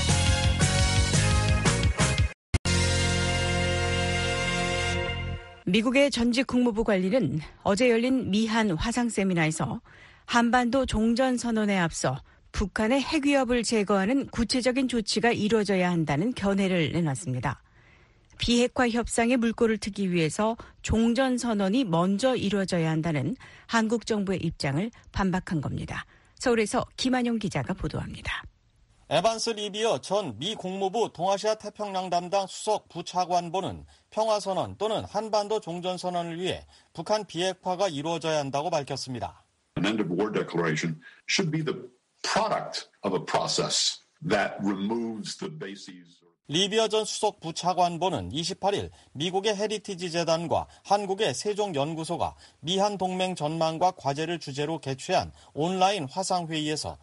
미국의 전직 국무부 관리는 어제 열린 미한 화상 세미나에서 한반도 종전선언에 앞서 북한의 핵 위협을 제거하는 구체적인 조치가 이루어져야 한다는 견해를 내놨습니다. 비핵화 협상의 물꼬를 트기 위해서 종전선언이 먼저 이루어져야 한다는 한국 정부의 입장을 반박한 겁니다. 서울에서 김한용 기자가 보도합니다. 에반스 리비어 전 미 국무부 동아시아 태평양 담당 수석 부차관보는 평화선언 또는 한반도 종전선언을 위해 북한 비핵화가 이루어져야 한다고 밝혔습니다. An end of war declaration should be the product of a process that removes the bases. 리비어 전 수석 부차관보는 이십팔일 미국의 헤리티지 재단과 한국의 세종연구소가 미한 동맹 전망과 과제를 주제로 개최한 온라인 화상회의에서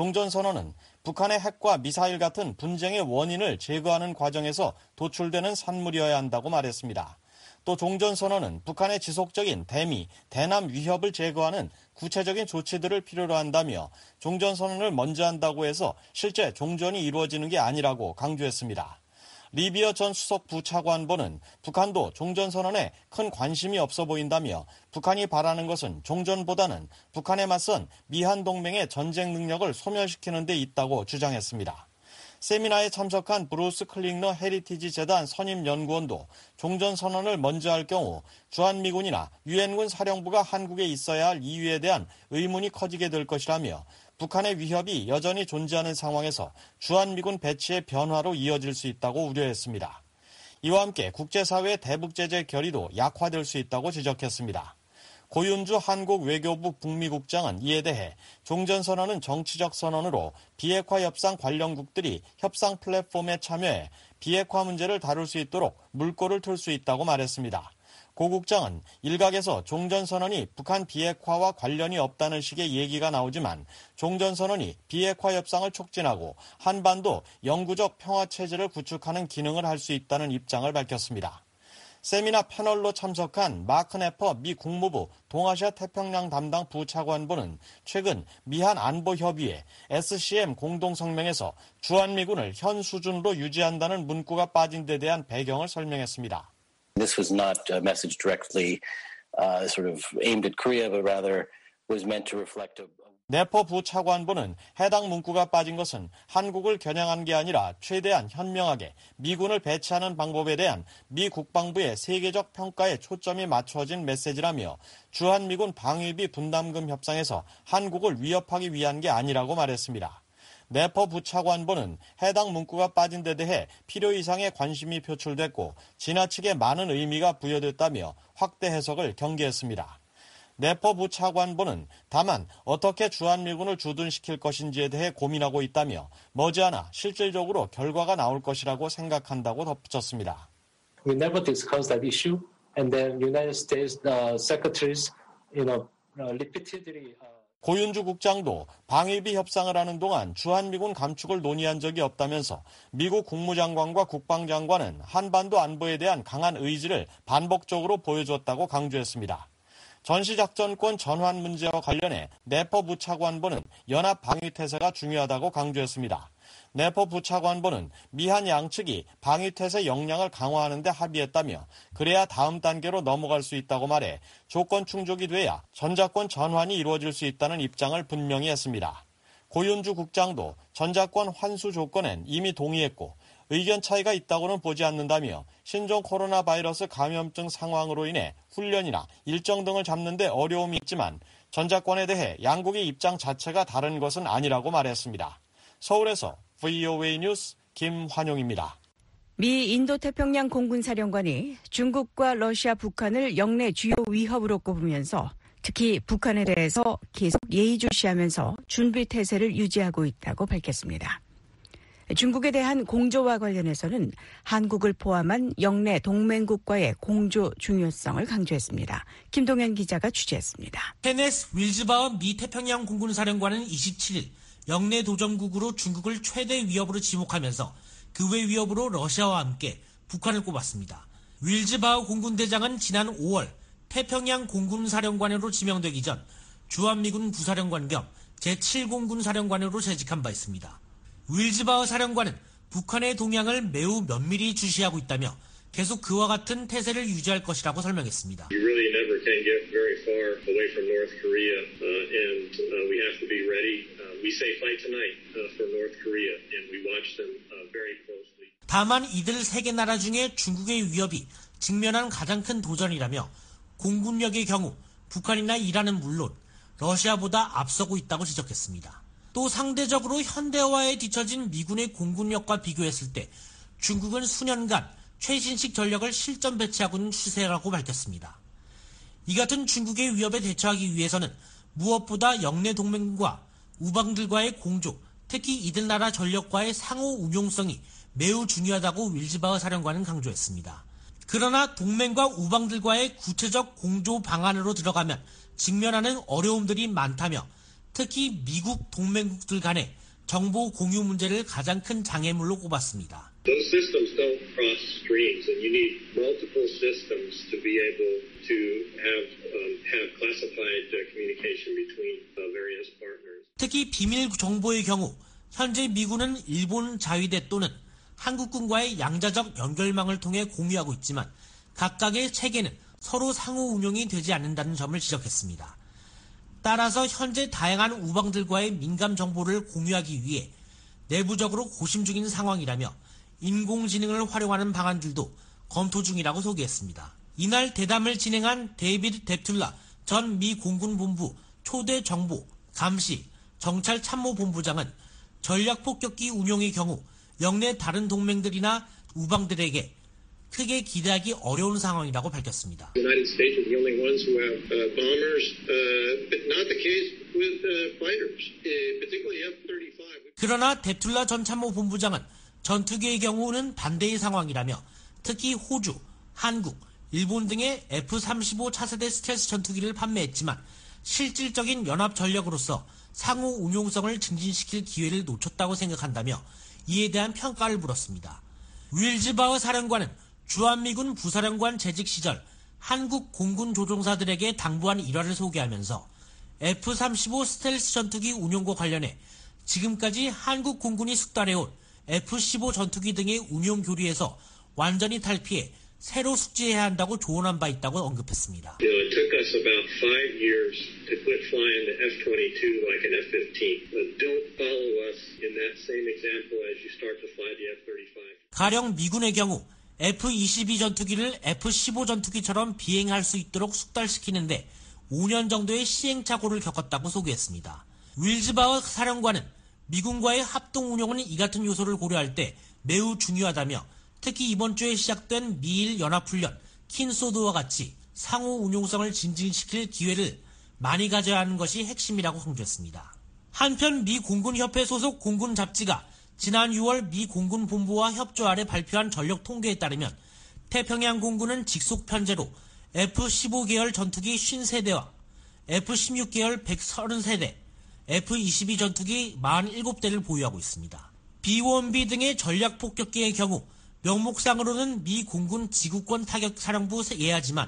종전선언은 북한의 핵과 미사일 같은 분쟁의 원인을 제거하는 과정에서 도출되는 산물이어야 한다고 말했습니다. 또 종전선언은 북한의 지속적인 대미, 대남 위협을 제거하는 구체적인 조치들을 필요로 한다며 종전선언을 먼저 한다고 해서 실제 종전이 이루어지는 게 아니라고 강조했습니다. 리비어 전 수석 부차관보는 북한도 종전선언에 큰 관심이 없어 보인다며 북한이 바라는 것은 종전보다는 북한에 맞선 미한 동맹의 전쟁 능력을 소멸시키는 데 있다고 주장했습니다. 세미나에 참석한 브루스 클링너 헤리티지 재단 선임 연구원도 종전선언을 먼저 할 경우 주한미군이나 유엔군 사령부가 한국에 있어야 할 이유에 대한 의문이 커지게 될 것이라며 북한의 위협이 여전히 존재하는 상황에서 주한미군 배치의 변화로 이어질 수 있다고 우려했습니다. 이와 함께 국제사회의 대북제재 결의도 약화될 수 있다고 지적했습니다. 고윤주 한국 외교부 북미국장은 이에 대해 종전선언은 정치적 선언으로 비핵화 협상 관련국들이 협상 플랫폼에 참여해 비핵화 문제를 다룰 수 있도록 물꼬를 틀 수 있다고 말했습니다. 고 국장은 일각에서 종전선언이 북한 비핵화와 관련이 없다는 식의 얘기가 나오지만 종전선언이 비핵화 협상을 촉진하고 한반도 영구적 평화체제를 구축하는 기능을 할 수 있다는 입장을 밝혔습니다. 세미나 패널로 참석한 마크 네퍼 미 국무부 동아시아 태평양 담당 부차관보는 최근 미한 안보협의회 에스씨엠 공동성명에서 주한미군을 현 수준으로 유지한다는 문구가 빠진 데 대한 배경을 설명했습니다. This was not a message directly uh, sort of aimed at Korea, but rather was meant to reflect a 네퍼 부차관보는 해당 문구가 빠진 것은 한국을 겨냥한 게 아니라 최대한 현명하게 미군을 배치하는 방법에 대한 미 국방부의 세계적 평가에 초점이 맞춰진 메시지라며 주한미군 방위비 분담금 협상에서 한국을 위협하기 위한 게 아니라고 말했습니다. 네퍼 부차관보는 해당 문구가 빠진 데 대해 필요 이상의 관심이 표출됐고 지나치게 많은 의미가 부여됐다며 확대 해석을 경계했습니다. 네퍼 부차관보는 다만 어떻게 주한미군을 주둔시킬 것인지에 대해 고민하고 있다며 머지않아 실질적으로 결과가 나올 것이라고 생각한다고 덧붙였습니다. We never discussed that issue, and then United States uh, secretaries, you know, uh, repeatedly. Uh... 고윤주 국장도 방위비 협상을 하는 동안 주한미군 감축을 논의한 적이 없다면서 미국 국무장관과 국방장관은 한반도 안보에 대한 강한 의지를 반복적으로 보여줬다고 강조했습니다. 전시작전권 전환 문제와 관련해 네퍼 부차관보는 연합 방위태세가 중요하다고 강조했습니다. 네퍼 부차관보는 미한 양측이 방위태세 역량을 강화하는 데 합의했다며 그래야 다음 단계로 넘어갈 수 있다고 말해 조건 충족이 돼야 전자권 전환이 이루어질 수 있다는 입장을 분명히 했습니다. 고윤주 국장도 전자권 환수 조건엔 이미 동의했고 의견 차이가 있다고는 보지 않는다며 신종 코로나 바이러스 감염증 상황으로 인해 훈련이나 일정 등을 잡는 데 어려움이 있지만 전자권에 대해 양국의 입장 자체가 다른 것은 아니라고 말했습니다. 서울에서 브이오에이 뉴스 김환용입니다. 미 인도태평양 공군사령관이 중국과 러시아, 북한을 영내 주요 위협으로 꼽으면서 특히 북한에 대해서 계속 예의주시하면서 준비태세를 유지하고 있다고 밝혔습니다. 중국에 대한 공조와 관련해서는 한국을 포함한 영내 동맹국과의 공조 중요성을 강조했습니다. 김동현 기자가 취재했습니다. 케네스 윌즈바워 미 태평양 공군사령관은 이십칠일 영내 도전국으로 중국을 최대 위협으로 지목하면서 그 외 위협으로 러시아와 함께 북한을 꼽았습니다. 윌즈바워 공군대장은 지난 오월 태평양 공군사령관으로 지명되기 전 주한미군 부사령관 겸 제칠 공군사령관으로 재직한 바 있습니다. 윌즈바워 사령관은 북한의 동향을 매우 면밀히 주시하고 있다며 계속 그와 같은 태세를 유지할 것이라고 설명했습니다. You really never can get very far away from North Korea, uh, and uh, we have to be ready. Uh, we say fight tonight uh, for North Korea, and we watch them uh, very closely. 다만 이들 세 개 나라 중에 중국의 위협이 직면한 가장 큰 도전이라며 공군력의 경우 북한이나 이란은 물론 러시아보다 앞서고 있다고 지적했습니다. 또 상대적으로 현대화에 뒤처진 미군의 공군력과 비교했을 때 중국은 수년간 최신식 전력을 실전 배치하고 있는 추세라고 밝혔습니다. 이 같은 중국의 위협에 대처하기 위해서는 무엇보다 영내 동맹과 우방들과의 공조, 특히 이들 나라 전력과의 상호 운용성이 매우 중요하다고 윌즈바흐 사령관은 강조했습니다. 그러나 동맹과 우방들과의 구체적 공조 방안으로 들어가면 직면하는 어려움들이 많다며 특히 미국 동맹국들 간의 정보 공유 문제를 가장 큰 장애물로 꼽았습니다. Those systems don't cross streams, and you need multiple systems to be able to have um, have classified uh, communication between uh, various partners. 특히 비밀 정보의 경우 현재 미군은 일본 자위대 또는 한국군과의 양자적 연결망을 통해 공유하고 있지만 각각의 체계는 서로 상호 운용이 되지 않는다는 점을 지적했습니다. 따라서 현재 다양한 우방들과의 민감 정보를 공유하기 위해 내부적으로 고심 중인 상황이라며 인공지능을 활용하는 방안들도 검토 중이라고 소개했습니다. 이날 대담을 진행한 데이비드 뎁툴라 전 미 공군본부 초대 정보, 감시, 정찰 참모본부장은 전략폭격기 운용의 경우 영내 다른 동맹들이나 우방들에게 크게 기대하기 어려운 상황이라고 밝혔습니다. The United States are the only ones who have uh, bombers, uh, but not the case with uh, fighters, uh, particularly F thirty-five. 그러나 뎁툴라 전 참모본부장은 전투기의 경우는 반대의 상황이라며 특히 호주, 한국, 일본 등의 에프 삼십오 차세대 스텔스 전투기를 판매했지만 실질적인 연합 전력으로서 상호 운용성을 증진시킬 기회를 놓쳤다고 생각한다며 이에 대한 평가를 물었습니다. 윌즈바흐 사령관은 주한미군 부사령관 재직 시절 한국 공군 조종사들에게 당부한 일화를 소개하면서 에프 삼십오 스텔스 전투기 운용과 관련해 지금까지 한국 공군이 숙달해온 에프 십오 전투기 등의 운용 교류에서 완전히 탈피해 새로 숙지해야 한다고 조언한 바 있다고 언급했습니다. You know, it took us about five years to quit flying the 에프 twenty-two like an 에프 fifteen. But don't follow us in that same example as you start to fly the 에프 thirty-five. 가령 미군의 경우 에프 이십이 전투기를 에프 십오 전투기처럼 비행할 수 있도록 숙달시키는데 오 년 정도의 시행착오를 겪었다고 소개했습니다. 윌즈바흐 사령관은 미군과의 합동 운용은 이 같은 요소를 고려할 때 매우 중요하다며 특히 이번 주에 시작된 미일 연합훈련 킨소드와 같이 상호 운용성을 진진시킬 기회를 많이 가져야 하는 것이 핵심이라고 강조했습니다. 한편 미 공군협회 소속 공군 잡지가 지난 유월 미 공군본부와 협조 아래 발표한 전력 통계에 따르면 태평양 공군은 직속 편제로 에프 십오 계열 전투기 오십 대와 에프 십육 계열 백삼십 대, 에프 이십이 전투기 사십칠 대를 보유하고 있습니다. 비 원 비 등의 전략 폭격기의 경우 명목상으로는 미 공군 지구권 타격 사령부 예하지만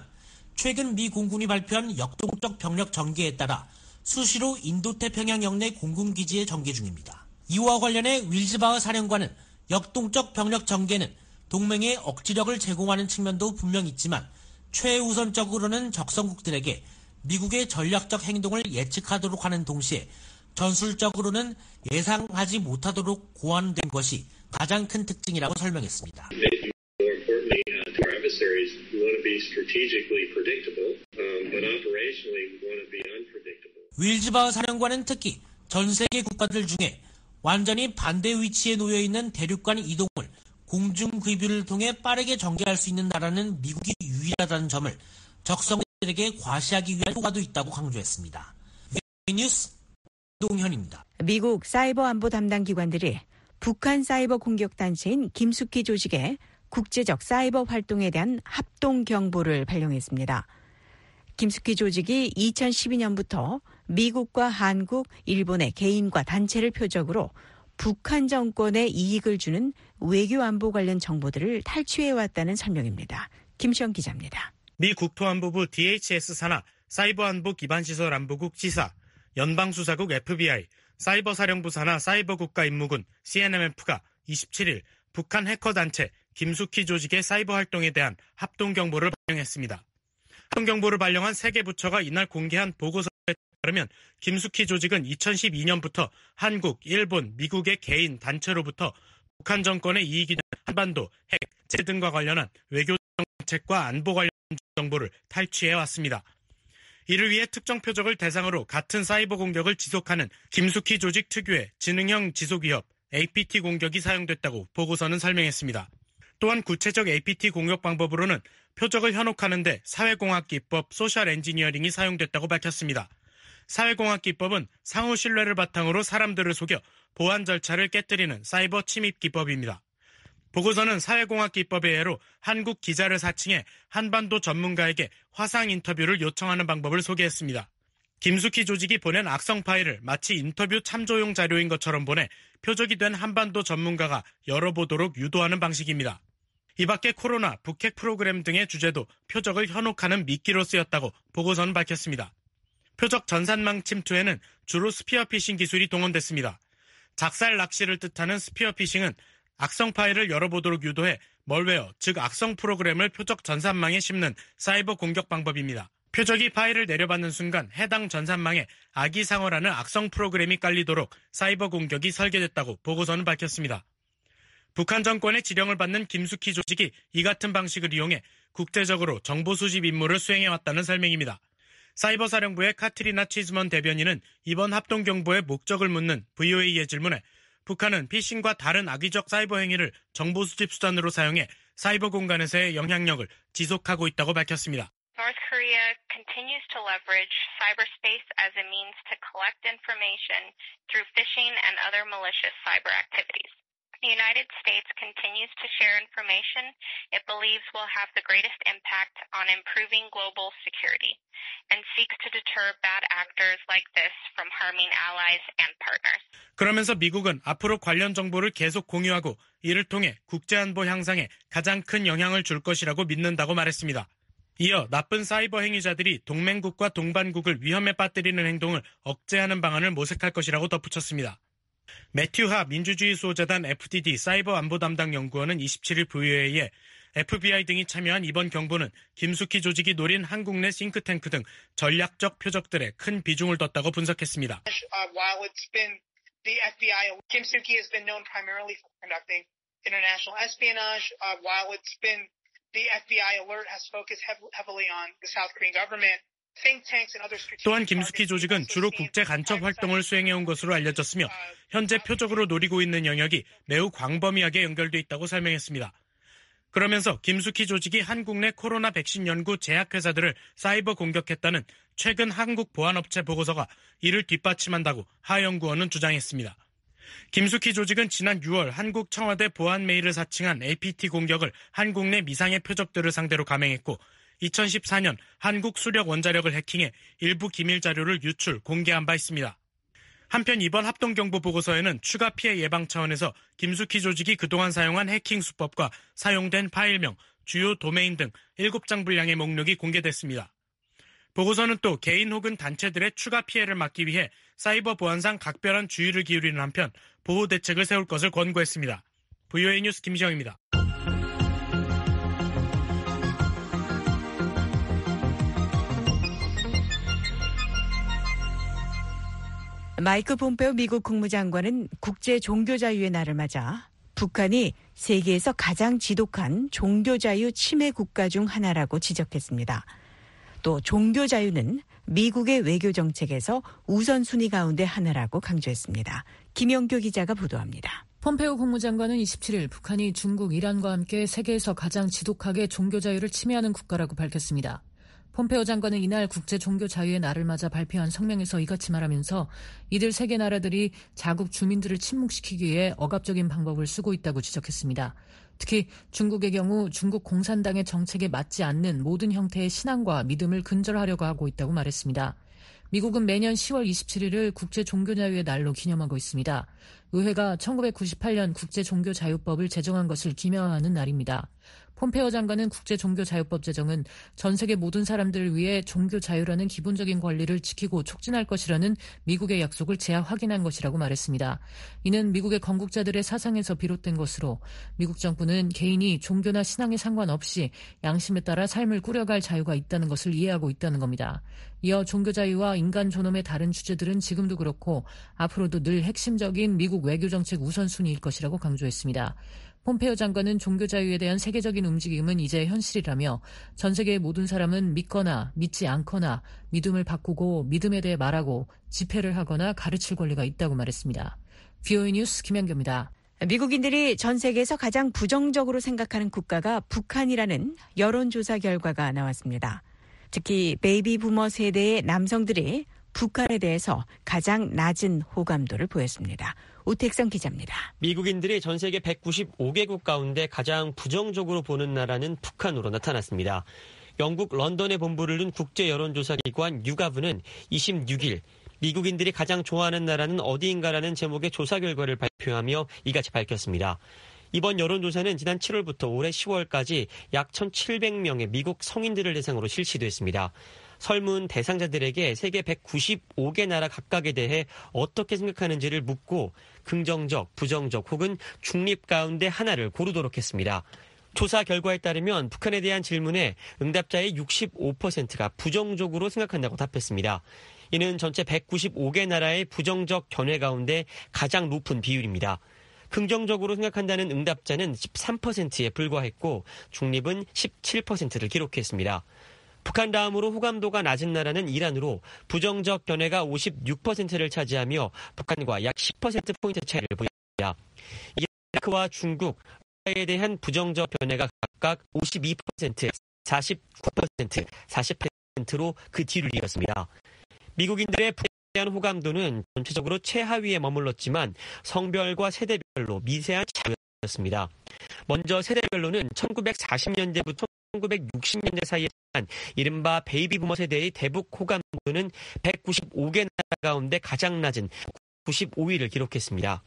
최근 미 공군이 발표한 역동적 병력 전개에 따라 수시로 인도태평양 영내 공군기지에 전개 중입니다. 이와 관련해 윌즈바흐 사령관은 역동적 병력 전개는 동맹에 억지력을 제공하는 측면도 분명 있지만 최우선적으로는 적성국들에게 미국의 전략적 행동을 예측하도록 하는 동시에 전술적으로는 예상하지 못하도록 고안된 것이 가장 큰 특징이라고 설명했습니다. More importantly, uh, to our adversaries, we want to be strategically predictable, um, but operationally we want to be unpredictable. 윌즈바흐 사령관은 특히 전 세계 국가들 중에 완전히 반대 위치에 놓여 있는 대륙간 이동을 공중 귀비를 통해 빠르게 전개할 수 있는 나라는 미국이 유일하다는 점을 적성들에게 과시하기 위한 효과도 있다고 강조했습니다. 뉴스 동현입니다. 미국 사이버 안보 담당 기관들이 북한 사이버 공격 단체인 김숙희 조직의 국제적 사이버 활동에 대한 합동 경보를 발령했습니다. 김숙희 조직이 이천십이 년부터 미국과 한국, 일본의 개인과 단체를 표적으로 북한 정권에 이익을 주는 외교 안보 관련 정보들을 탈취해왔다는 설명입니다. 김시영 기자입니다. 미 국토안보부 디 에이치 에스 산하 사이버안보 기반시설 안보국 지사, 연방수사국 에프 비 아이, 사이버사령부 산하 사이버국가임무군 씨 엔 엠 에프가 이십칠 일 북한 해커단체 김숙희 조직의 사이버 활동에 대한 합동경보를 발령했습니다. 합동경보를 발령한 세 개 부처가 이날 공개한 보고서에 따르면 김숙희 조직은 이천십이 년부터 한국, 일본, 미국의 개인, 단체로부터 북한 정권의 이익이 되는 한반도, 핵, 재 등과 관련한 외교 정책과 안보 관련 정보를 탈취해왔습니다. 이를 위해 특정 표적을 대상으로 같은 사이버 공격을 지속하는 김숙희 조직 특유의 지능형 지속위협 에이 피 티 공격이 사용됐다고 보고서는 설명했습니다. 또한 구체적 에이 피 티 공격 방법으로는 표적을 현혹하는 데 사회공학 기법, 소셜 엔지니어링이 사용됐다고 밝혔습니다. 사회공학 기법은 상호 신뢰를 바탕으로 사람들을 속여 보안 절차를 깨뜨리는 사이버 침입 기법입니다. 보고서는 사회공학 기법의 예로 한국 기자를 사칭해 한반도 전문가에게 화상 인터뷰를 요청하는 방법을 소개했습니다. 김숙희 조직이 보낸 악성 파일을 마치 인터뷰 참조용 자료인 것처럼 보내 표적이 된 한반도 전문가가 열어보도록 유도하는 방식입니다. 이 밖에 코로나, 북핵 프로그램 등의 주제도 표적을 현혹하는 미끼로 쓰였다고 보고서는 밝혔습니다. 표적 전산망 침투에는 주로 스피어피싱 기술이 동원됐습니다. 작살 낚시를 뜻하는 스피어피싱은 악성 파일을 열어보도록 유도해 멀웨어, 즉 악성 프로그램을 표적 전산망에 심는 사이버 공격 방법입니다. 표적이 파일을 내려받는 순간 해당 전산망에 아기상어라는 악성 프로그램이 깔리도록 사이버 공격이 설계됐다고 보고서는 밝혔습니다. 북한 정권의 지령을 받는 김숙희 조직이 이 같은 방식을 이용해 국제적으로 정보 수집 임무를 수행해왔다는 설명입니다. 사이버사령부의 카트리나 치즈먼 대변인은 이번 합동경보의 목적을 묻는 브이오에이의 질문에 북한은 피싱과 다른 악의적 사이버 행위를 정보 수집 수단으로 사용해 사이버 공간에서의 영향력을 지속하고 있다고 밝혔습니다. North Korea continues to leverage cyberspace as a means to collect information through phishing and other malicious cyber activities. The United States continues to share information it believes will have the greatest impact on improving global security and seeks to deter bad actors like this from harming allies and partners. 그러면서 미국은 앞으로 관련 정보를 계속 공유하고 이를 통해 국제안보 향상에 가장 큰 영향을 줄 것이라고 믿는다고 말했습니다. 이어 나쁜 사이버 행위자들이 동맹국과 동반국을 위험에 빠뜨리는 행동을 억제하는 방안을 모색할 것이라고 덧붙였습니다. 매튜 하 민주주의수호재단 에프디디 사이버 안보 담당 연구원은 이십칠일 브이오에이에 에프비아이 등이 참여한 이번 경보는 김숙희 조직이 노린 한국 내 싱크탱크 등 전략적 표적들에 큰 비중을 뒀다고 분석했습니다. Uh, while it's been the 에프비아이, Kim Suk-hee has been known primarily for conducting international espionage. Uh, while it's been the 에프비아이 alert has focused heavily on the South Korean government. 또한 김숙희 조직은 주로 국제 간첩 활동을 수행해온 것으로 알려졌으며 현재 표적으로 노리고 있는 영역이 매우 광범위하게 연결돼 있다고 설명했습니다. 그러면서 김숙희 조직이 한국 내 코로나 백신 연구 제약회사들을 사이버 공격했다는 최근 한국 보안업체 보고서가 이를 뒷받침한다고 하 연구원은 주장했습니다. 김숙희 조직은 지난 유월 한국 청와대 보안 메일을 사칭한 에이피티 공격을 한국 내 미상의 표적들을 상대로 감행했고 이천십사년 한국 수력 원자력을 해킹해 일부 기밀 자료를 유출, 공개한 바 있습니다. 한편 이번 합동경보 보고서에는 추가 피해 예방 차원에서 김숙희 조직이 그동안 사용한 해킹 수법과 사용된 파일명, 주요 도메인 등 일곱 장 분량의 목록이 공개됐습니다. 보고서는 또 개인 혹은 단체들의 추가 피해를 막기 위해 사이버 보안상 각별한 주의를 기울이는 한편 보호 대책을 세울 것을 권고했습니다. 브이오에이 뉴스 김시영입니다. 마이크 폼페오 미국 국무장관은 국제 종교자유의 날을 맞아 북한이 세계에서 가장 지독한 종교자유 침해 국가 중 하나라고 지적했습니다. 또 종교자유는 미국의 외교 정책에서 우선순위 가운데 하나라고 강조했습니다. 김영교 기자가 보도합니다. 폼페오 국무장관은 이십칠일 북한이 중국, 이란과 함께 세계에서 가장 지독하게 종교자유를 침해하는 국가라고 밝혔습니다. 폼페오 장관은 이날 국제 종교 자유의 날을 맞아 발표한 성명에서 이같이 말하면서 이들 세계 나라들이 자국 주민들을 침묵시키기 위해 억압적인 방법을 쓰고 있다고 지적했습니다. 특히 중국의 경우 중국 공산당의 정책에 맞지 않는 모든 형태의 신앙과 믿음을 근절하려고 하고 있다고 말했습니다. 미국은 매년 시월 이십칠일을 국제 종교자유의 날로 기념하고 있습니다. 의회가 천구백구십팔년 국제 종교자유법을 제정한 것을 기념하는 날입니다. 폼페오 장관은 국제종교자유법 제정은 전 세계 모든 사람들을 위해 종교자유라는 기본적인 권리를 지키고 촉진할 것이라는 미국의 약속을 재확인한 것이라고 말했습니다. 이는 미국의 건국자들의 사상에서 비롯된 것으로 미국 정부는 개인이 종교나 신앙에 상관없이 양심에 따라 삶을 꾸려갈 자유가 있다는 것을 이해하고 있다는 겁니다. 이어 종교자유와 인간 존엄의 다른 주제들은 지금도 그렇고 앞으로도 늘 핵심적인 미국 외교정책 우선순위일 것이라고 강조했습니다. 폼페오 장관은 종교자유에 대한 세계적인 움직임은 이제 현실이라며 전 세계의 모든 사람은 믿거나 믿지 않거나 믿음을 바꾸고 믿음에 대해 말하고 집회를 하거나 가르칠 권리가 있다고 말했습니다. 브이오에이 뉴스 김현교입니다. 미국인들이 전 세계에서 가장 부정적으로 생각하는 국가가 북한이라는 여론조사 결과가 나왔습니다. 특히 베이비 부머 세대의 남성들이 북한에 대해서 가장 낮은 호감도를 보였습니다. 오택성 기자입니다. 미국인들이 전 세계 백구십오 개국 가운데 가장 부정적으로 보는 나라는 북한으로 나타났습니다. 영국 런던에 본부를 둔 국제여론조사기관 유가브는 이십육 일 미국인들이 가장 좋아하는 나라는 어디인가라는 제목의 조사 결과를 발표하며 이같이 밝혔습니다. 이번 여론조사는 지난 칠월부터 올해 시월까지 약 천칠백 명의 미국 성인들을 대상으로 실시됐습니다. 설문 대상자들에게 세계 백구십오 개 나라 각각에 대해 어떻게 생각하는지를 묻고 긍정적, 부정적 혹은 중립 가운데 하나를 고르도록 했습니다. 조사 결과에 따르면 북한에 대한 질문에 응답자의 육십오 퍼센트가 부정적으로 생각한다고 답했습니다. 이는 전체 백구십오 개 나라의 부정적 견해 가운데 가장 높은 비율입니다. 긍정적으로 생각한다는 응답자는 십삼 퍼센트에 불과했고 중립은 십칠 퍼센트를 기록했습니다. 북한 다음으로 호감도가 낮은 나라는 이란으로 부정적 견해가 오십육 퍼센트를 차지하며 북한과 약 십 퍼센트포인트 차이를 보입니다. 이라크와 중국, 에 대한 부정적 견해가 각각 오십이 퍼센트, 사십구 퍼센트, 사십팔 퍼센트로 그 뒤를 이었습니다. 미국인들의 북한에 대한 호감도는 전체적으로 최하위에 머물렀지만 성별과 세대별로 미세한 차이였습니다. 먼저 세대별로는 천구백사십 년대부터 천구백육십 년대 사이에 한 이른바 베이비 부머 세대의 대북 호감도는 백구십오 개 나라 가운데 가장 낮은 구십오 위를 기록했습니다.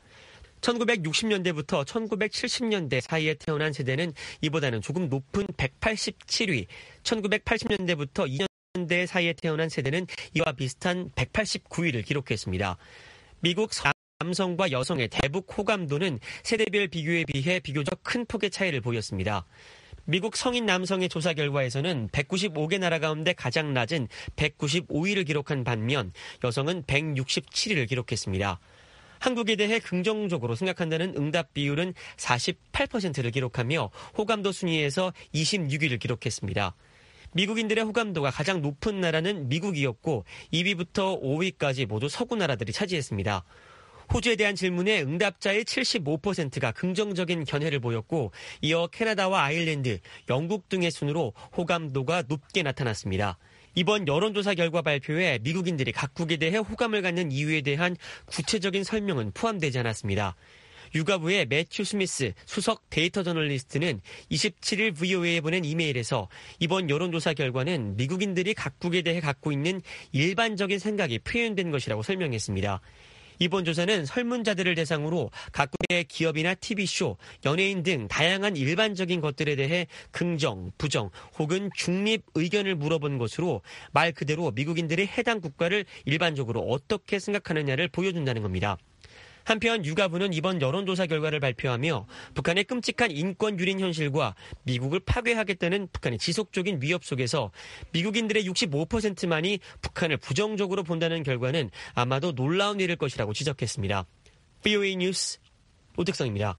천구백육십 년대부터 천구백칠십 년대 사이에 태어난 세대는 이보다는 조금 높은 백팔십칠 위, 천구백팔십 년대부터 이천 년대 사이에 태어난 세대는 이와 비슷한 백팔십구 위를 기록했습니다. 미국 남성과 여성의 대북 호감도는 세대별 비교에 비해 비교적 큰 폭의 차이를 보였습니다. 미국 성인 남성의 조사 결과에서는 백구십오 개 나라 가운데 가장 낮은 백구십오 위를 기록한 반면 여성은 백육십칠 위를 기록했습니다. 한국에 대해 긍정적으로 생각한다는 응답 비율은 사십팔 퍼센트를 기록하며 호감도 순위에서 이십육 위를 기록했습니다. 미국인들의 호감도가 가장 높은 나라는 미국이었고 이 위부터 오 위까지 모두 서구 나라들이 차지했습니다. 호주에 대한 질문에 응답자의 칠십오 퍼센트가 긍정적인 견해를 보였고 이어 캐나다와 아일랜드, 영국 등의 순으로 호감도가 높게 나타났습니다. 이번 여론조사 결과 발표에 미국인들이 각국에 대해 호감을 갖는 이유에 대한 구체적인 설명은 포함되지 않았습니다. 유가부의 매튜 스미스 수석 데이터 저널리스트는 이십칠 일 브이오에이에 보낸 이메일에서 이번 여론조사 결과는 미국인들이 각국에 대해 갖고 있는 일반적인 생각이 표현된 것이라고 설명했습니다. 이번 조사는 설문자들을 대상으로 각국의 기업이나 티비쇼, 연예인 등 다양한 일반적인 것들에 대해 긍정, 부정 혹은 중립 의견을 물어본 것으로 말 그대로 미국인들이 해당 국가를 일반적으로 어떻게 생각하느냐를 보여준다는 겁니다. 한편 유가부는 이번 여론조사 결과를 발표하며 북한의 끔찍한 인권 유린 현실과 미국을 파괴하겠다는 북한의 지속적인 위협 속에서 미국인들의 육십오 퍼센트만이 북한을 부정적으로 본다는 결과는 아마도 놀라운 일일 것이라고 지적했습니다. 브이오에이 뉴스 오택성입니다.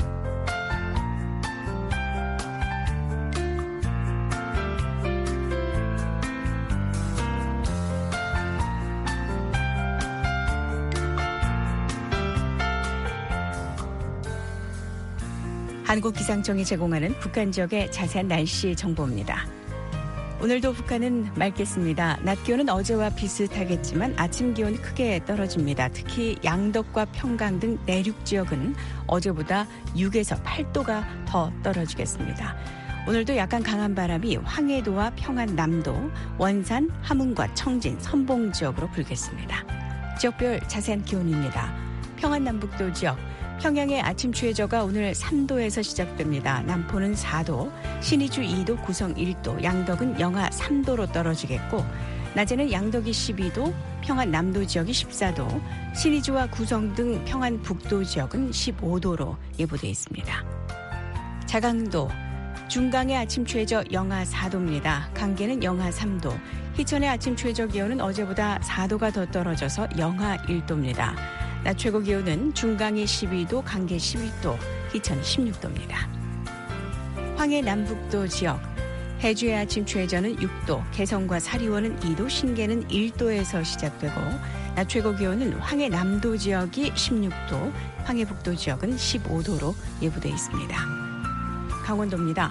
한국기상청이 제공하는 북한 지역의 자세한 날씨 정보입니다. 오늘도 북한은 맑겠습니다. 낮 기온은 어제와 비슷하겠지만 아침 기온이 크게 떨어집니다. 특히 양덕과 평강 등 내륙 지역은 어제보다 육에서 팔 도가 더 떨어지겠습니다. 오늘도 약간 강한 바람이 황해도와 평안남도, 원산, 함흥과 청진, 선봉 지역으로 불겠습니다. 지역별 자세한 기온입니다. 평안남북도 지역, 평양의 아침 최저가 오늘 삼 도에서 시작됩니다. 남포는 사 도, 신의주 이 도, 구성 일 도, 양덕은 영하 삼 도로 떨어지겠고 낮에는 양덕이 십이 도, 평안 남도 지역이 십사 도, 신의주와 구성 등 평안 북도 지역은 십오 도로 예보돼 있습니다. 자강도, 중강의 아침 최저 영하 사 도입니다. 강계는 영하 삼 도, 희천의 아침 최저 기온은 어제보다 사 도가 더 떨어져서 영하 일 도입니다. 낮 최고 기온은 중강이 십이 도, 강계 십일 도, 희천 십육 도입니다. 황해 남북도 지역, 해주의 아침 최저는 육 도, 개성과 사리원은 이 도, 신계는 일 도에서 시작되고 낮 최고 기온은 황해 남도 지역이 십육 도, 황해 북도 지역은 십오 도로 예보돼 있습니다. 강원도입니다.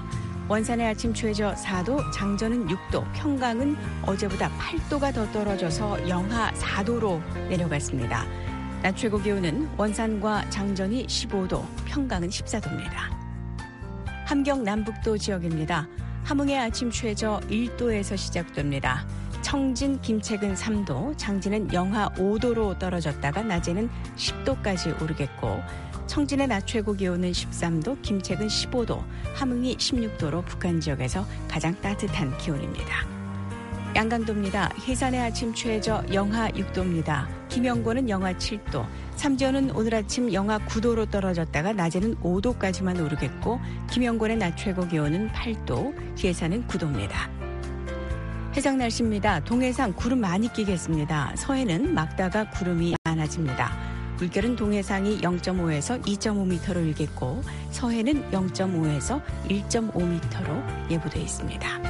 원산의 아침 최저 사 도, 장전은 육 도, 평강은 어제보다 팔 도가 더 떨어져서 영하 사 도로 내려갔습니다. 낮 최고 기온은 원산과 장전이 십오 도, 평강은 십사 도입니다. 함경 남북도 지역입니다. 함흥의 아침 최저 일 도에서 시작됩니다. 청진, 김책은 삼 도, 장진은 영하 오 도로 떨어졌다가 낮에는 십 도까지 오르겠고 청진의 낮 최고 기온은 십삼 도, 김책은 십오 도, 함흥이 십육 도로 북한 지역에서 가장 따뜻한 기온입니다. 양강도입니다. 해산의 아침 최저 영하 육 도입니다. 김영권은 영하 칠 도, 삼지연은 오늘 아침 영하 구 도로 떨어졌다가 낮에는 오 도까지만 오르겠고 김영권의 낮 최고 기온은 팔 도, 해산은 구 도입니다. 해상 날씨입니다. 동해상 구름 많이 끼겠습니다. 서해는 막다가 구름이 많아집니다. 물결은 동해상이 영 점 오에서 이 점 오 미터로 일겠고 서해는 영 점 오에서 일 점 오 미터로 예보돼 있습니다.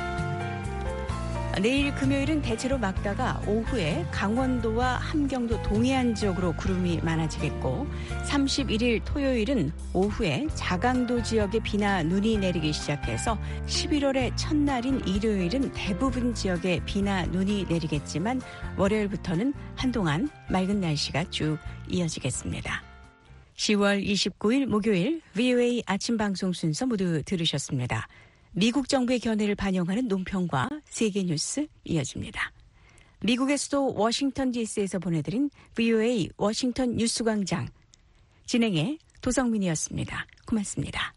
내일 금요일은 대체로 막다가 오후에 강원도와 함경도 동해안 지역으로 구름이 많아지겠고 삼십일 일 토요일은 오후에 자강도 지역에 비나 눈이 내리기 시작해서 십일월의 첫날인 일요일은 대부분 지역에 비나 눈이 내리겠지만 월요일부터는 한동안 맑은 날씨가 쭉 이어지겠습니다. 시월 이십구일 목요일 브이오에이 아침 방송 순서 모두 들으셨습니다. 미국 정부의 견해를 반영하는 논평과 세계 뉴스 이어집니다. 미국의 수도 워싱턴 디씨에서 보내드린 브이오에이 워싱턴 뉴스광장 진행의 도성민이었습니다. 고맙습니다.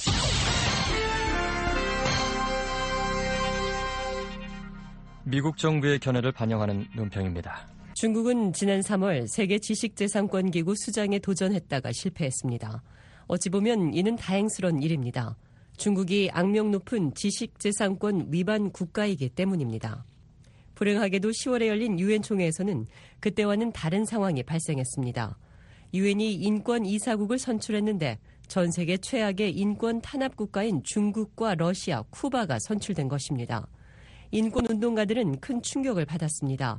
미국 정부의 견해를 반영하는 논평입니다. 중국은 지난 삼월 세계 지식재산권기구 수장에 도전했다가 실패했습니다. 어찌 보면 이는 다행스러운 일입니다. 중국이 악명 높은 지식재산권 위반 국가이기 때문입니다. 불행하게도 시월에 열린 유엔 총회에서는 그때와는 다른 상황이 발생했습니다. 유엔이 인권 이사국을 선출했는데 전 세계 최악의 인권 탄압 국가인 중국과 러시아, 쿠바가 선출된 것입니다. 인권운동가들은 큰 충격을 받았습니다.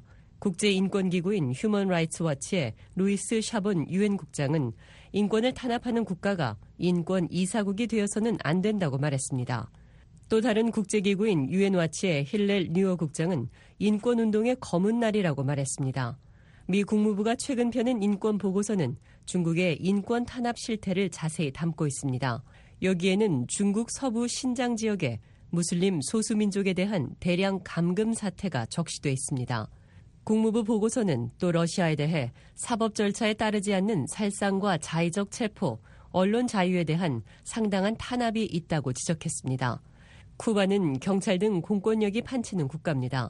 국제인권기구인 휴먼 라이츠 워치의 루이스 샤본 유엔 국장은 인권을 탄압하는 국가가 인권 이사국이 되어서는 안 된다고 말했습니다. 또 다른 국제기구인 유엔와치의 힐렐 뉴어 국장은 인권운동의 검은 날이라고 말했습니다. 미 국무부가 최근 펴낸 인권 보고서는 중국의 인권 탄압 실태를 자세히 담고 있습니다. 여기에는 중국 서부 신장 지역의 무슬림 소수민족에 대한 대량 감금 사태가 적시돼 있습니다. 국무부 보고서는 또 러시아에 대해 사법 절차에 따르지 않는 살상과 자의적 체포, 언론 자유에 대한 상당한 탄압이 있다고 지적했습니다. 쿠바는 경찰 등 공권력이 판치는 국가입니다.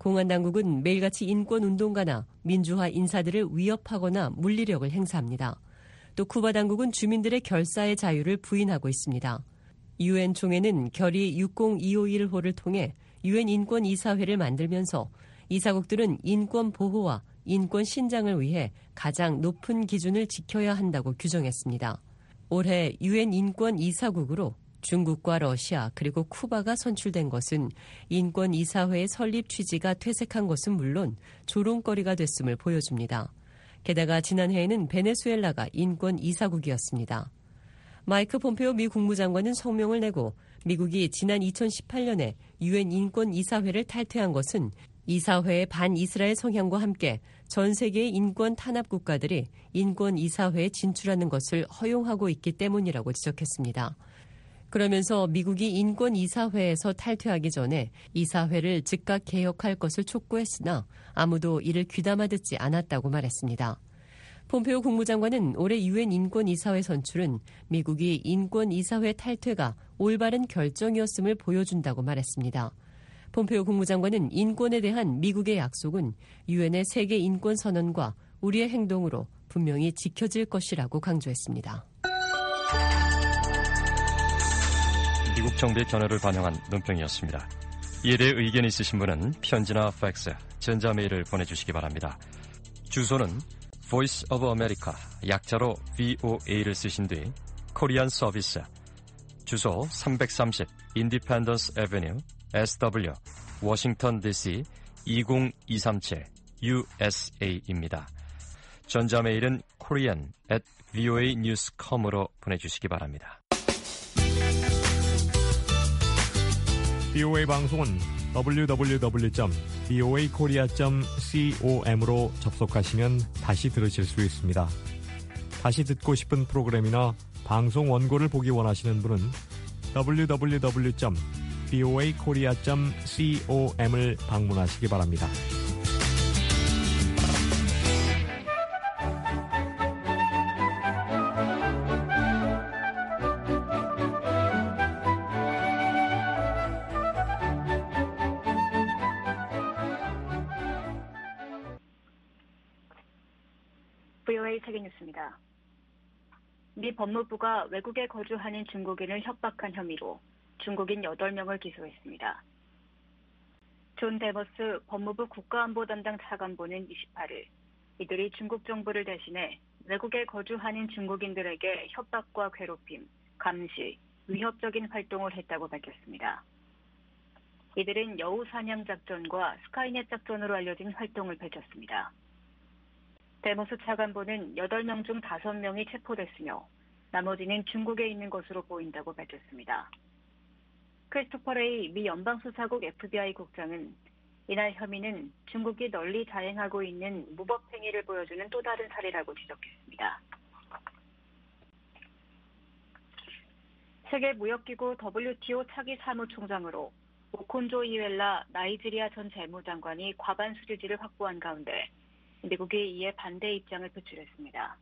공안당국은 매일같이 인권운동가나 민주화 인사들을 위협하거나 물리력을 행사합니다. 또 쿠바 당국은 주민들의 결사의 자유를 부인하고 있습니다. 유엔 총회는 결의 육공이오일 호를 통해 유엔 인권이사회를 만들면서 이사국들은 인권 보호와 인권 신장을 위해 가장 높은 기준을 지켜야 한다고 규정했습니다. 올해 유엔 인권 이사국으로 중국과 러시아 그리고 쿠바가 선출된 것은 인권 이사회의 설립 취지가 퇴색한 것은 물론 조롱거리가 됐음을 보여줍니다. 게다가 지난해에는 베네수엘라가 인권 이사국이었습니다. 마이크 폼페오 미 국무장관은 성명을 내고 미국이 지난 이천십팔 년에 유엔 인권 이사회를 탈퇴한 것은 이사회의 반이스라엘 성향과 함께 전 세계의 인권 탄압 국가들이 인권 이사회에 진출하는 것을 허용하고 있기 때문이라고 지적했습니다. 그러면서 미국이 인권 이사회에서 탈퇴하기 전에 이사회를 즉각 개혁할 것을 촉구했으나 아무도 이를 귀담아 듣지 않았다고 말했습니다. 폼페오 국무장관은 올해 유엔 인권 이사회 선출은 미국이 인권 이사회 탈퇴가 올바른 결정이었음을 보여준다고 말했습니다. 폼페오 국무장관은 인권에 대한 미국의 약속은 유엔의 세계 인권 선언과 우리의 행동으로 분명히 지켜질 것이라고 강조했습니다. 미국 정부의 견해를 반영한 논평이었습니다. 이에 대해 의견이 있으신 분은 편지나 팩스, 전자메일을 보내주시기 바랍니다. 주소는 Voice of America, 약자로 브이오에이를 쓰신 뒤 코리안 서비스, 주소 삼백삼십 Independence Avenue, 에스더블유, 워싱턴 디씨 이공이삼칠 유에스에이입니다. 전자메일은 korean at voanews dot com으로 보내주시기 바랍니다. 비오에이 방송은 더블유 더블유 더블유 점 비오에이 코리아 점 com으로 접속하시면 다시 들으실 수 있습니다. 다시 듣고 싶은 프로그램이나 방송 원고를 보기 원하시는 분은 더블유 더블유 더블유 점 비오에이 코리아 점 com을 방문하시기 바랍니다. 브이오에이 세계뉴스입니다. 미 법무부가 외국에 거주하는 중국인을 협박한 혐의로 중국인 여덟 명을 기소했습니다. 존 데버스 법무부 국가안보 담당 차관보는 이십팔 일 이들이 중국 정부를 대신해 외국에 거주하는 중국인들에게 협박과 괴롭힘, 감시, 위협적인 활동을 했다고 밝혔습니다. 이들은 여우 사냥 작전과 스카이넷 작전으로 알려진 활동을 펼쳤습니다. 데버스 차관보는 여덟 명 중 다섯 명이 체포됐으며 나머지는 중국에 있는 것으로 보인다고 밝혔습니다. 크리스토퍼 레이 미 연방수사국 에프비아이 국장은 이날 혐의는 중국이 널리 자행하고 있는 무법 행위를 보여주는 또 다른 사례라고 지적했습니다. 세계무역기구 더블유티오 차기 사무총장으로 오콘조 이웰라 나이지리아 전 재무장관이 과반 수주지를 확보한 가운데 미국이 이에 반대 입장을 표출했습니다.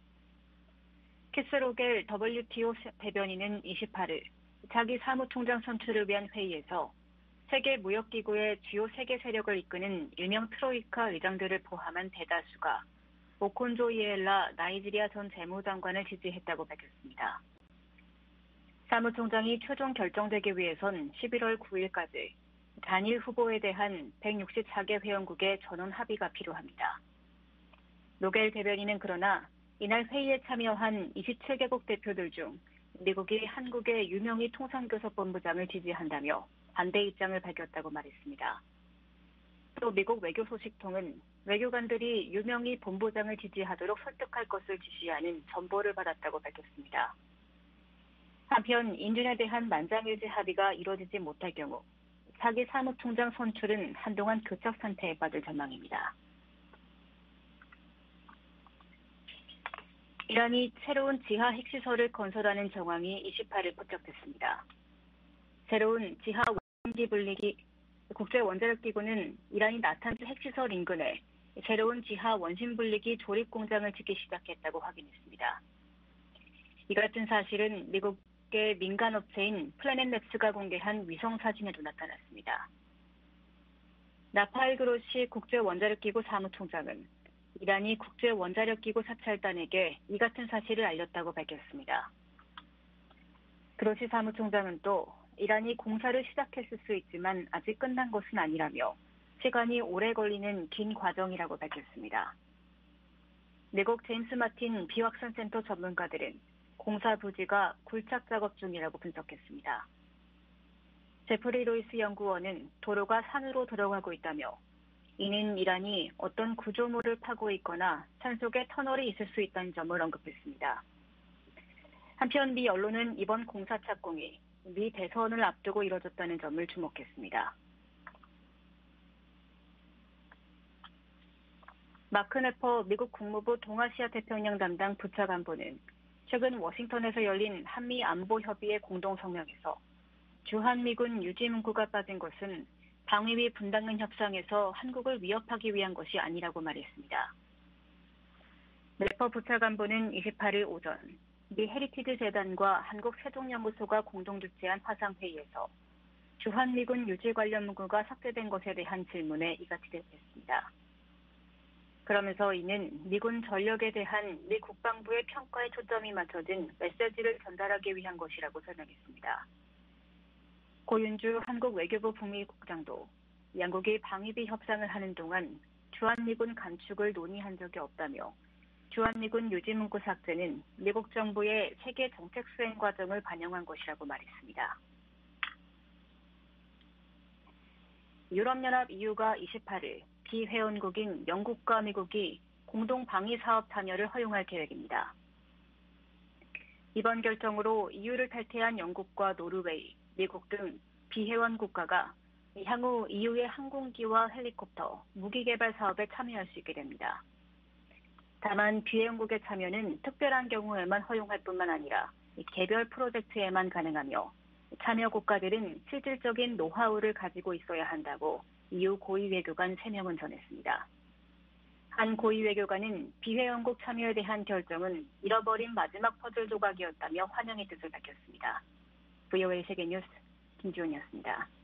키스로겔 더블유티오 대변인은 이십팔 일 자기 사무총장 선출을 위한 회의에서 세계무역기구의 주요 세계 세력을 이끄는 일명 트로이카 의장들을 포함한 대다수가 오콘조 이웰라 나이지리아 전 재무장관을 지지했다고 밝혔습니다. 사무총장이 최종 결정되기 위해선 십일월 구일까지 단일 후보에 대한 백육십사 개 회원국의 전원 합의가 필요합니다. 노겔 대변인은 그러나 이날 회의에 참여한 이십칠 개국 대표들 중 미국이 한국의 유명희 통상교섭본부장을 지지한다며 반대 입장을 밝혔다고 말했습니다. 또 미국 외교소식통은 외교관들이 유명희 본부장을 지지하도록 설득할 것을 지시하는 전보를 받았다고 밝혔습니다. 한편 인준에 대한 만장일치 합의가 이루어지지 못할 경우 차기 사무총장 선출은 한동안 교착 상태에 빠질 전망입니다. 이란이 새로운 지하 핵시설을 건설하는 정황이 이십팔 일 포착됐습니다. 새로운 지하 원기 분리기 국제원자력기구는 이란이 나탄스 핵시설 인근에 새로운 지하 원심 분리기 조립 공장을 짓기 시작했다고 확인했습니다. 이 같은 사실은 미국의 민간 업체인 플래닛랩스가 공개한 위성 사진에도 나타났습니다. 나파엘 그로시 국제원자력기구 사무총장은 이란이 국제원자력기구 사찰단에게 이 같은 사실을 알렸다고 밝혔습니다. 그로시 사무총장은 또 이란이 공사를 시작했을 수 있지만 아직 끝난 것은 아니라며 시간이 오래 걸리는 긴 과정이라고 밝혔습니다. 미국 제임스 마틴 비확산센터 전문가들은 공사 부지가 굴착 작업 중이라고 분석했습니다. 제프리 로이스 연구원은 도로가 산으로 들어가고 있다며 이는 이란이 어떤 구조물을 파고 있거나 산속에 터널이 있을 수 있다는 점을 언급했습니다. 한편 미 언론은 이번 공사 착공이 미 대선을 앞두고 이뤄졌다는 점을 주목했습니다. 마크 네퍼 미국 국무부 동아시아 태평양 담당 부차관보는 최근 워싱턴에서 열린 한미 안보 협의회 공동 성명에서 주한미군 유지 문구가 빠진 것은 방위비 분담금 협상에서 한국을 위협하기 위한 것이 아니라고 말했습니다. 네퍼 부차관보는 이십팔 일 오전 미 헤리티지 재단과 한국세종연구소가 공동 주최한 화상회의에서 주한미군 유지 관련 문구가 삭제된 것에 대한 질문에 이같이 대답했습니다. 그러면서 이는 미군 전력에 대한 미 국방부의 평가에 초점이 맞춰진 메시지를 전달하기 위한 것이라고 설명했습니다. 고윤주 한국 외교부 북미국장도 양국이 방위비 협상을 하는 동안 주한미군 감축을 논의한 적이 없다며 주한미군 유지 문구 삭제는 미국 정부의 세계 정책 수행 과정을 반영한 것이라고 말했습니다. 유럽연합 이유가 이십팔 일 비회원국인 영국과 미국이 공동 방위 사업 참여를 허용할 계획입니다. 이번 결정으로 이유를 탈퇴한 영국과 노르웨이, 미국 등 비회원 국가가 향후 이유의 항공기와 헬리콥터, 무기 개발 사업에 참여할 수 있게 됩니다. 다만 비회원국의 참여는 특별한 경우에만 허용할 뿐만 아니라 개별 프로젝트에만 가능하며 참여 국가들은 실질적인 노하우를 가지고 있어야 한다고 이유 고위 외교관 세 명은 전했습니다. 한 고위 외교관은 비회원국 참여에 대한 결정은 잃어버린 마지막 퍼즐 조각이었다며 환영의 뜻을 밝혔습니다. 브이오에이 세계뉴스 김지훈이었습니다.